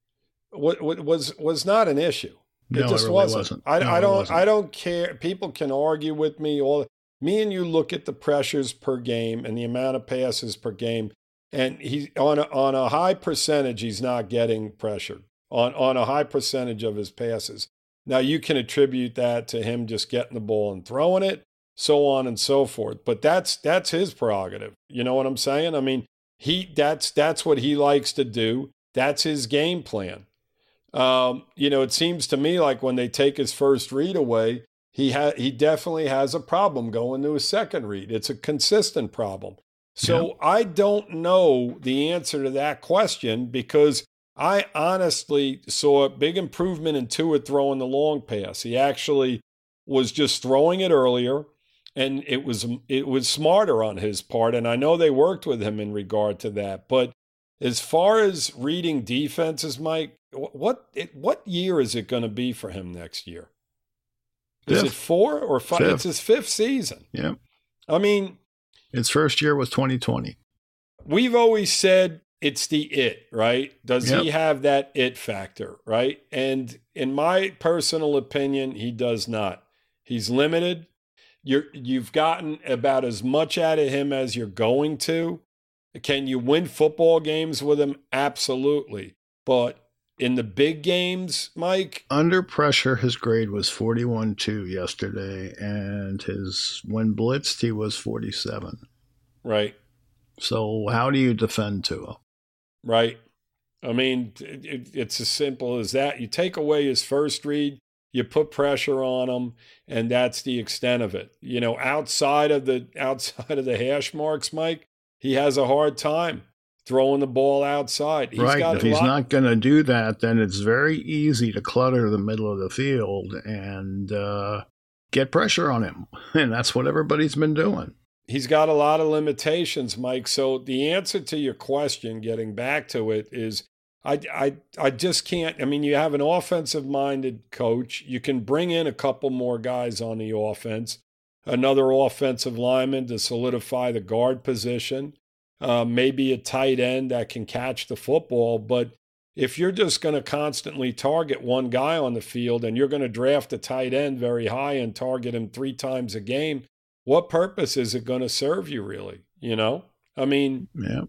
was not an issue. It just really wasn't. I wasn't. don't care. People can argue with me. Me and you look at the pressures per game and the amount of passes per game, and he's on a high percentage. He's not getting pressured on a high percentage of his passes. Now you can attribute that to him just getting the ball and throwing it, so on and so forth. But that's his prerogative. You know what I'm saying? I mean, that's what he likes to do. That's his game plan. It seems to me like when they take his first read away, he definitely has a problem going to his second read. It's a consistent problem. So I don't know the answer to that question, because I honestly saw a big improvement in Tua throwing the long pass. He actually was just throwing it earlier, and it was smarter on his part. And I know they worked with him in regard to that. But as far as reading defenses, Mike, what year is it going to be for him next year? Is it 4 or 5? Fifth. It's his 5th season. Yeah. I mean, his first year was 2020. We've always said it's the it, right? Does he have that it factor, right? And in my personal opinion, he does not. He's limited. You've gotten about as much out of him as you're going to. Can you win football games with him? Absolutely. But in the big games, Mike? Under pressure, his grade was 41.2 yesterday, and when blitzed, he was 47. Right. So how do you defend Tua? Right. I mean, it's as simple as that. You take away his first read, you put pressure on him, and that's the extent of it. Outside of the hash marks, Mike, he has a hard time throwing the ball outside. If he's not going to do that, then it's very easy to clutter the middle of the field and get pressure on him. And that's what everybody's been doing. He's got a lot of limitations, Mike. So the answer to your question, getting back to it, is I just can't. I mean, you have an offensive-minded coach. You can bring in a couple more guys on the offense, another offensive lineman to solidify the guard position, maybe a tight end that can catch the football. But if you're just going to constantly target one guy on the field and you're going to draft a tight end very high and target him 3 times a game, what purpose is it going to serve you, really? I mean,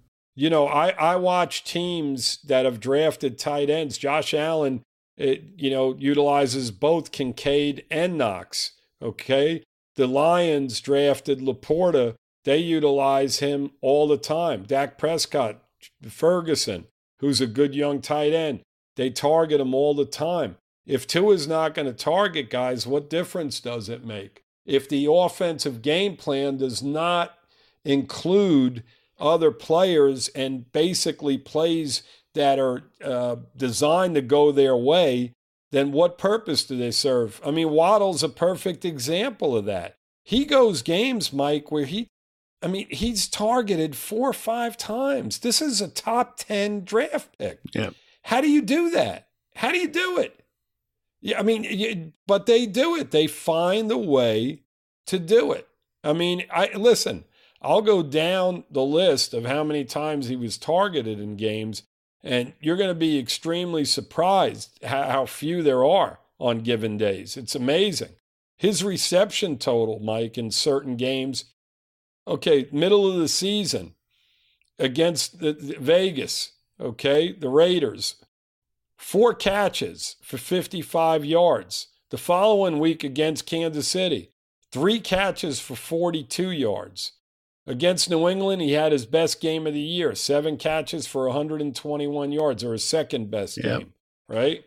I watch teams that have drafted tight ends. Josh Allen, utilizes both Kincaid and Knox. Okay. The Lions drafted Laporta. They utilize him all the time. Dak Prescott, Ferguson, who's a good young tight end. They target him all the time. If Tua's not going to target guys, what difference does it make? If the offensive game plan does not include other players and basically plays that are designed to go their way, then what purpose do they serve? I mean, Waddle's a perfect example of that. He goes games, Mike, where he's targeted 4 or 5 times. This is a top 10 draft pick. Yeah. How do you do that? How do you do it? Yeah, I mean, but they do it. They find a way to do it. I mean, I'll go down the list of how many times he was targeted in games, and you're going to be extremely surprised how few there are on given days. It's amazing. His reception total, Mike, in certain games, middle of the season against the Vegas, the Raiders, 4 catches for 55 yards. The following week against Kansas City, 3 catches for 42 yards. Against New England, he had his best game of the year, 7 catches for 121 yards, or his second best game, right?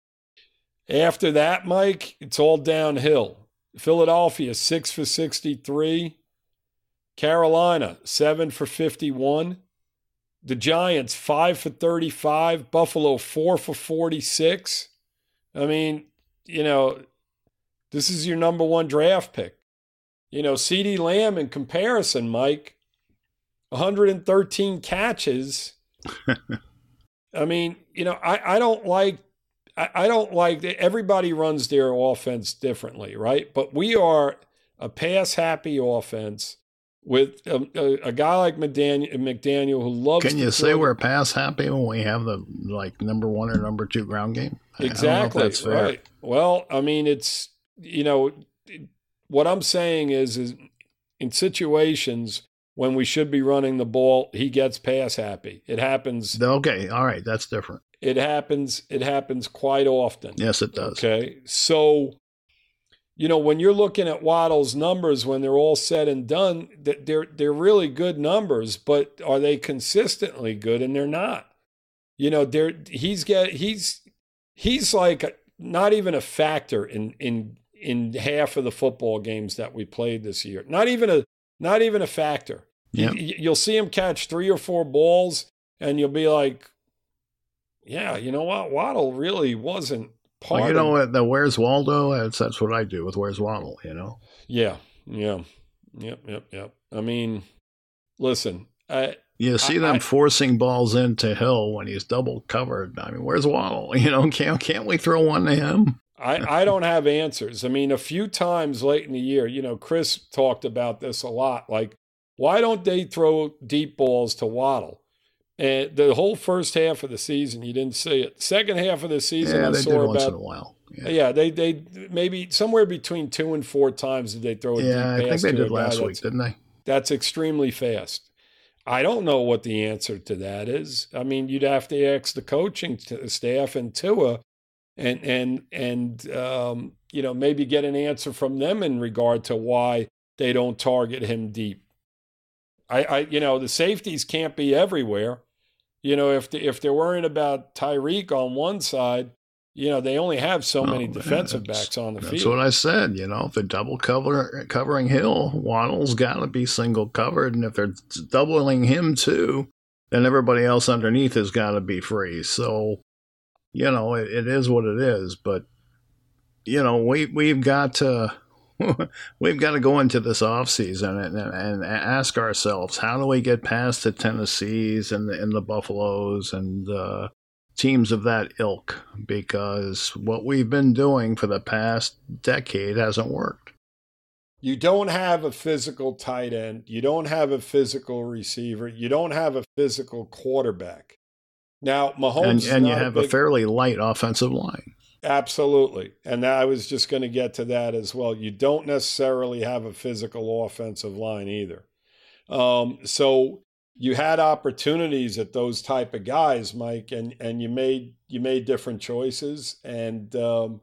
After that, Mike, it's all downhill. Philadelphia, 6 for 63. Carolina, 7 for 51. The Giants, 5 for 35. Buffalo, 4 for 46. I mean, This is your number one draft pick. CeeDee Lamb in comparison, Mike, 113 catches. I mean, I don't like everybody runs their offense differently, right? But we are a pass-happy offense with a guy like McDaniel who loves. Can you say we're pass-happy when we have the number one or number two ground game? Exactly. That's fair. Right. Well, I mean, it's what I'm saying is in situations when we should be running the ball, he gets pass-happy. It happens. Okay. All right. That's different. It happens quite often. Yes, it does. Okay. So, when you're looking at Waddle's numbers, when they're all said and done, they're really good numbers, but are they consistently good? And they're not. He's like not even a factor in half of the football games that we played this year. Not even a factor. Yep. You'll see him catch 3 or 4 balls, and you'll be like, yeah, you know what? Waddle really wasn't part of what? The Where's Waldo? That's what I do with Where's Waddle, Yeah. Yep. I mean, listen. You see them forcing balls into Hill when he's double covered. I mean, where's Waddle? Can't we throw one to him? I don't have answers. I mean, a few times late in the year, Chris talked about this a lot. Like, why don't they throw deep balls to Waddle? And the whole first half of the season, you didn't see it. Second half of the season, I saw did about once in a while. Yeah, they maybe somewhere between 2 and 4 times did they throw a deep pass. I think they did last week, didn't they? That's extremely fast. I don't know what the answer to that is. I mean, you'd have to ask the coaching staff and Tua, and maybe get an answer from them in regard to why they don't target him deep. The safeties can't be everywhere. If they're worrying about Tyreek on one side, they only have so many defensive backs on the field. That's what I said. If they're double covering Hill, Waddle's got to be single covered. And if they're doubling him too, then everybody else underneath has got to be free. So, it is what it is. But, we've got to go into this offseason and ask ourselves, how do we get past the Tennessees and the Buffaloes and teams of that ilk? Because what we've been doing for the past decade hasn't worked. You don't have a physical tight end. You don't have a physical receiver. You don't have a physical quarterback. Now, Mahomes and you have a fairly light offensive line. Absolutely. And I was just going to get to that as well. You don't necessarily have a physical offensive line either. So you had opportunities at those type of guys, Mike, and you made different choices. And,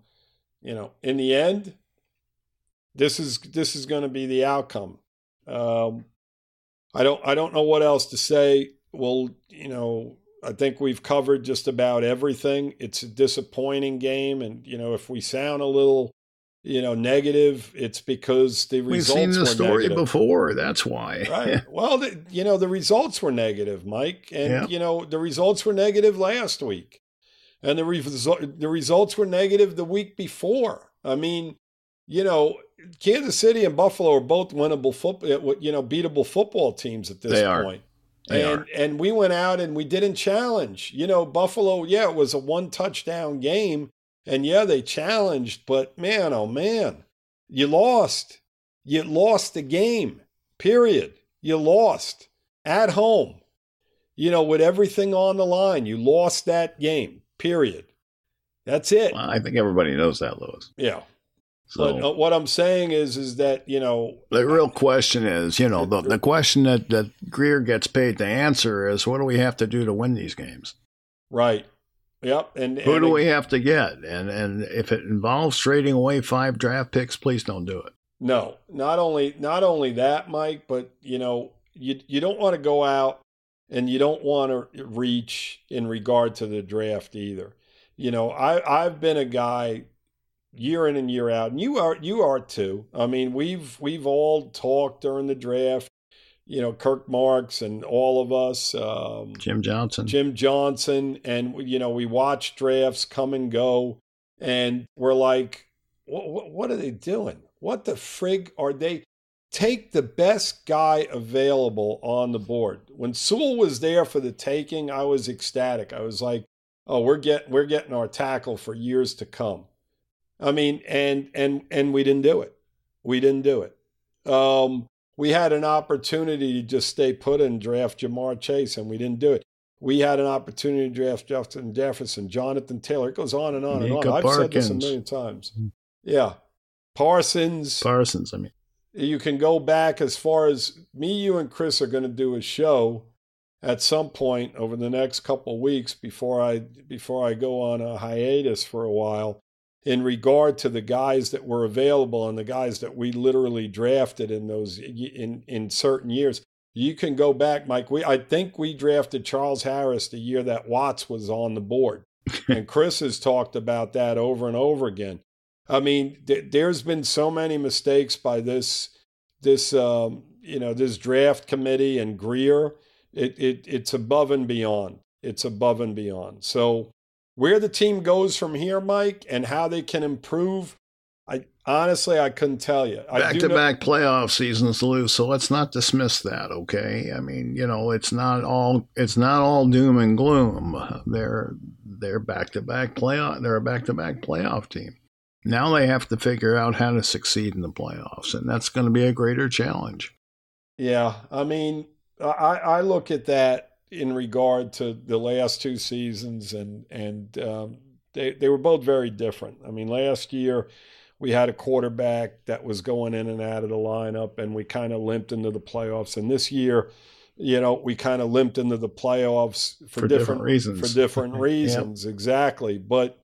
in the end, this is going to be the outcome. I don't know what else to say. Well, I think we've covered just about everything. It's a disappointing game. And, if we sound a little, negative, it's because the results were negative. We've seen the story before. That's why. Right. Well, the results were negative, Mike. And, the results were negative last week. And the results were negative the week before. I mean, Kansas City and Buffalo are both winnable beatable football teams at this point. And we went out and we didn't challenge. Buffalo, it was a 1-touchdown game. And they challenged, but man, oh man, you lost. You lost the game, period. You lost at home. With everything on the line, you lost that game, period. That's it. Well, I think everybody knows that, Louis. Yeah. So, but what I'm saying is that, the real question is, the question that Grier gets paid to answer is, what do we have to do to win these games? Right. Yep. And who do we have to get? And if it involves trading away 5 draft picks, please don't do it. No, not only that, Mike, but, you don't want to go out and you don't want to reach in regard to the draft either. I've been a guy year in and year out, and you are too. I mean, we've all talked during the draft, Kirk Marks and all of us, Jim Johnson, and we watch drafts come and go, and we're like, what are they doing? What the frig are they? Take the best guy available on the board. When Sewell was there for the taking, I was ecstatic. I was like, oh, we're getting our tackle for years to come. I mean, and we didn't do it. We didn't do it. We had an opportunity to just stay put and draft Jamar Chase, and we didn't do it. We had an opportunity to draft Justin Jefferson, Jonathan Taylor. It goes on and on and on. I've said this a million times. Yeah. Parsons, I mean. You can go back as far as me, you, and Chris are going to do a show at some point over the next couple of weeks before I go on a hiatus for a while in regard to the guys that were available and the guys that we literally drafted in those in certain years. You can go back, Mike. I think we drafted Charles Harris the year that Watts was on the board. And Chris has talked about that over and over again. I mean, there's been so many mistakes by this draft committee and Greer. It's above and beyond. It's above and beyond. So where the team goes from here, Mike, and how they can improve, I couldn't tell you. Back-to-back playoff seasons, Lou. So let's not dismiss that, okay? I mean, it's not all doom and gloom. They're back-to-back playoff. They're a back-to-back playoff team. Now they have to figure out how to succeed in the playoffs, and that's going to be a greater challenge. Yeah, I mean, I look at that in regard to the last two seasons, and they were both very different. I mean, last year we had a quarterback that was going in and out of the lineup, and we kind of limped into the playoffs. And this year, we kind of limped into the playoffs for different reasons. For different reasons, yep. Exactly. But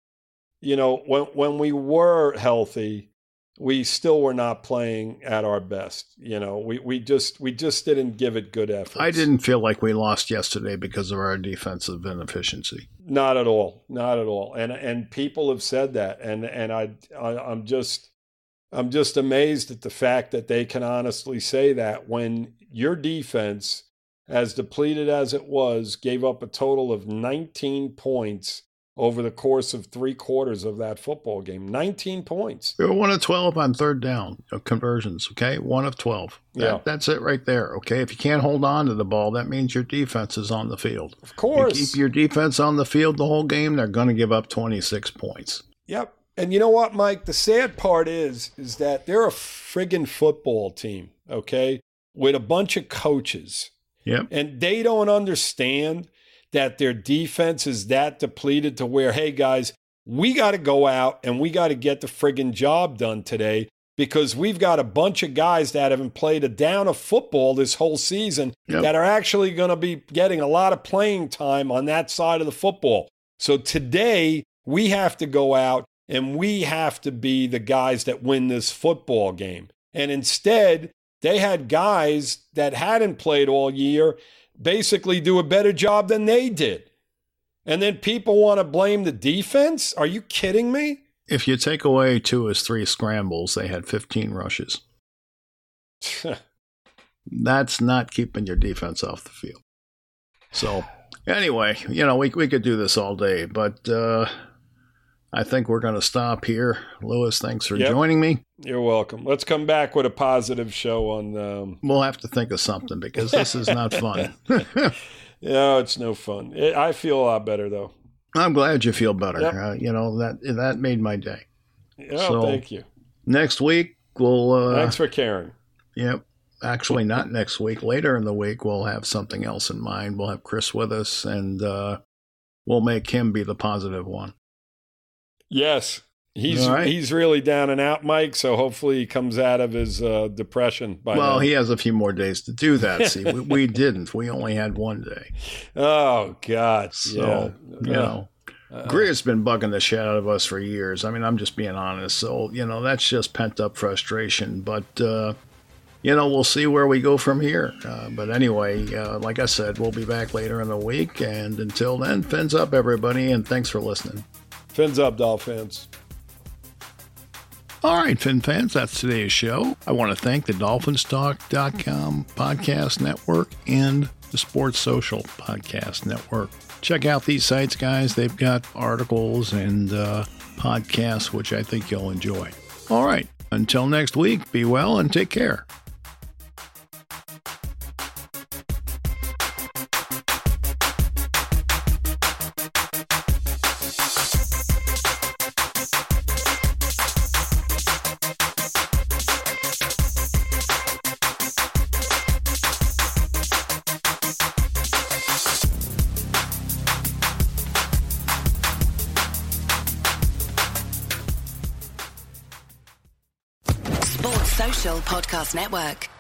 when we were healthy, we still were not playing at our best. We just didn't give it good efforts. I didn't feel like we lost yesterday because of our defensive inefficiency. Not at all. Not at all. And people have said that. And I'm just amazed at the fact that they can honestly say that when your defense, as depleted as it was, gave up a total of 19 points over the course of 3 quarters of that football game. 19 points. We were 1 of 12 on third down conversions, okay? 1 of 12. That's it right there, okay? If you can't hold on to the ball, that means your defense is on the field. Of course. You keep your defense on the field the whole game, they're going to give up 26 points. Yep. And you know what, Mike? The sad part is that they're a friggin' football team, okay, with a bunch of coaches. Yep. And they don't understand that their defense is that depleted to where, hey, guys, we got to go out and we got to get the friggin' job done today because we've got a bunch of guys that haven't played a down of football this whole season that are actually going to be getting a lot of playing time on that side of the football. So today we have to go out and we have to be the guys that win this football game. And instead, they had guys that hadn't played all year basically do a better job than they did. And then people want to blame the defense? Are you kidding me? If you take away 2 of 3 scrambles, they had 15 rushes. That's not keeping your defense off the field. So, anyway, we could do this all day, but I think we're going to stop here. Lewis, thanks for joining me. You're welcome. Let's come back with a positive show on... We'll have to think of something because this is not fun. No, it's no fun. I feel a lot better, though. I'm glad you feel better. Yep. That made my day. Yeah, so, thank you. Next week, we'll... Thanks for caring. Yep. Actually, not next week. Later in the week, we'll have something else in mind. We'll have Chris with us, and we'll make him be the positive one. Yes. He's really down and out, Mike, so hopefully he comes out of his depression by now. He has a few more days to do that. See, we didn't. We only had 1 day. Oh, God. So, Greer's been bugging the shit out of us for years. I mean, I'm just being honest. So, that's just pent-up frustration. But, we'll see where we go from here. But anyway, like I said, we'll be back later in the week. And until then, fins up, everybody, and thanks for listening. Fins up, Dolphins. All right, Fin fans, that's today's show. I want to thank the DolphinsTalk.com podcast network and the Sports Social podcast network. Check out these sites, guys. They've got articles and podcasts, which I think you'll enjoy. All right. Until next week, be well and take care. Social Podcast Network.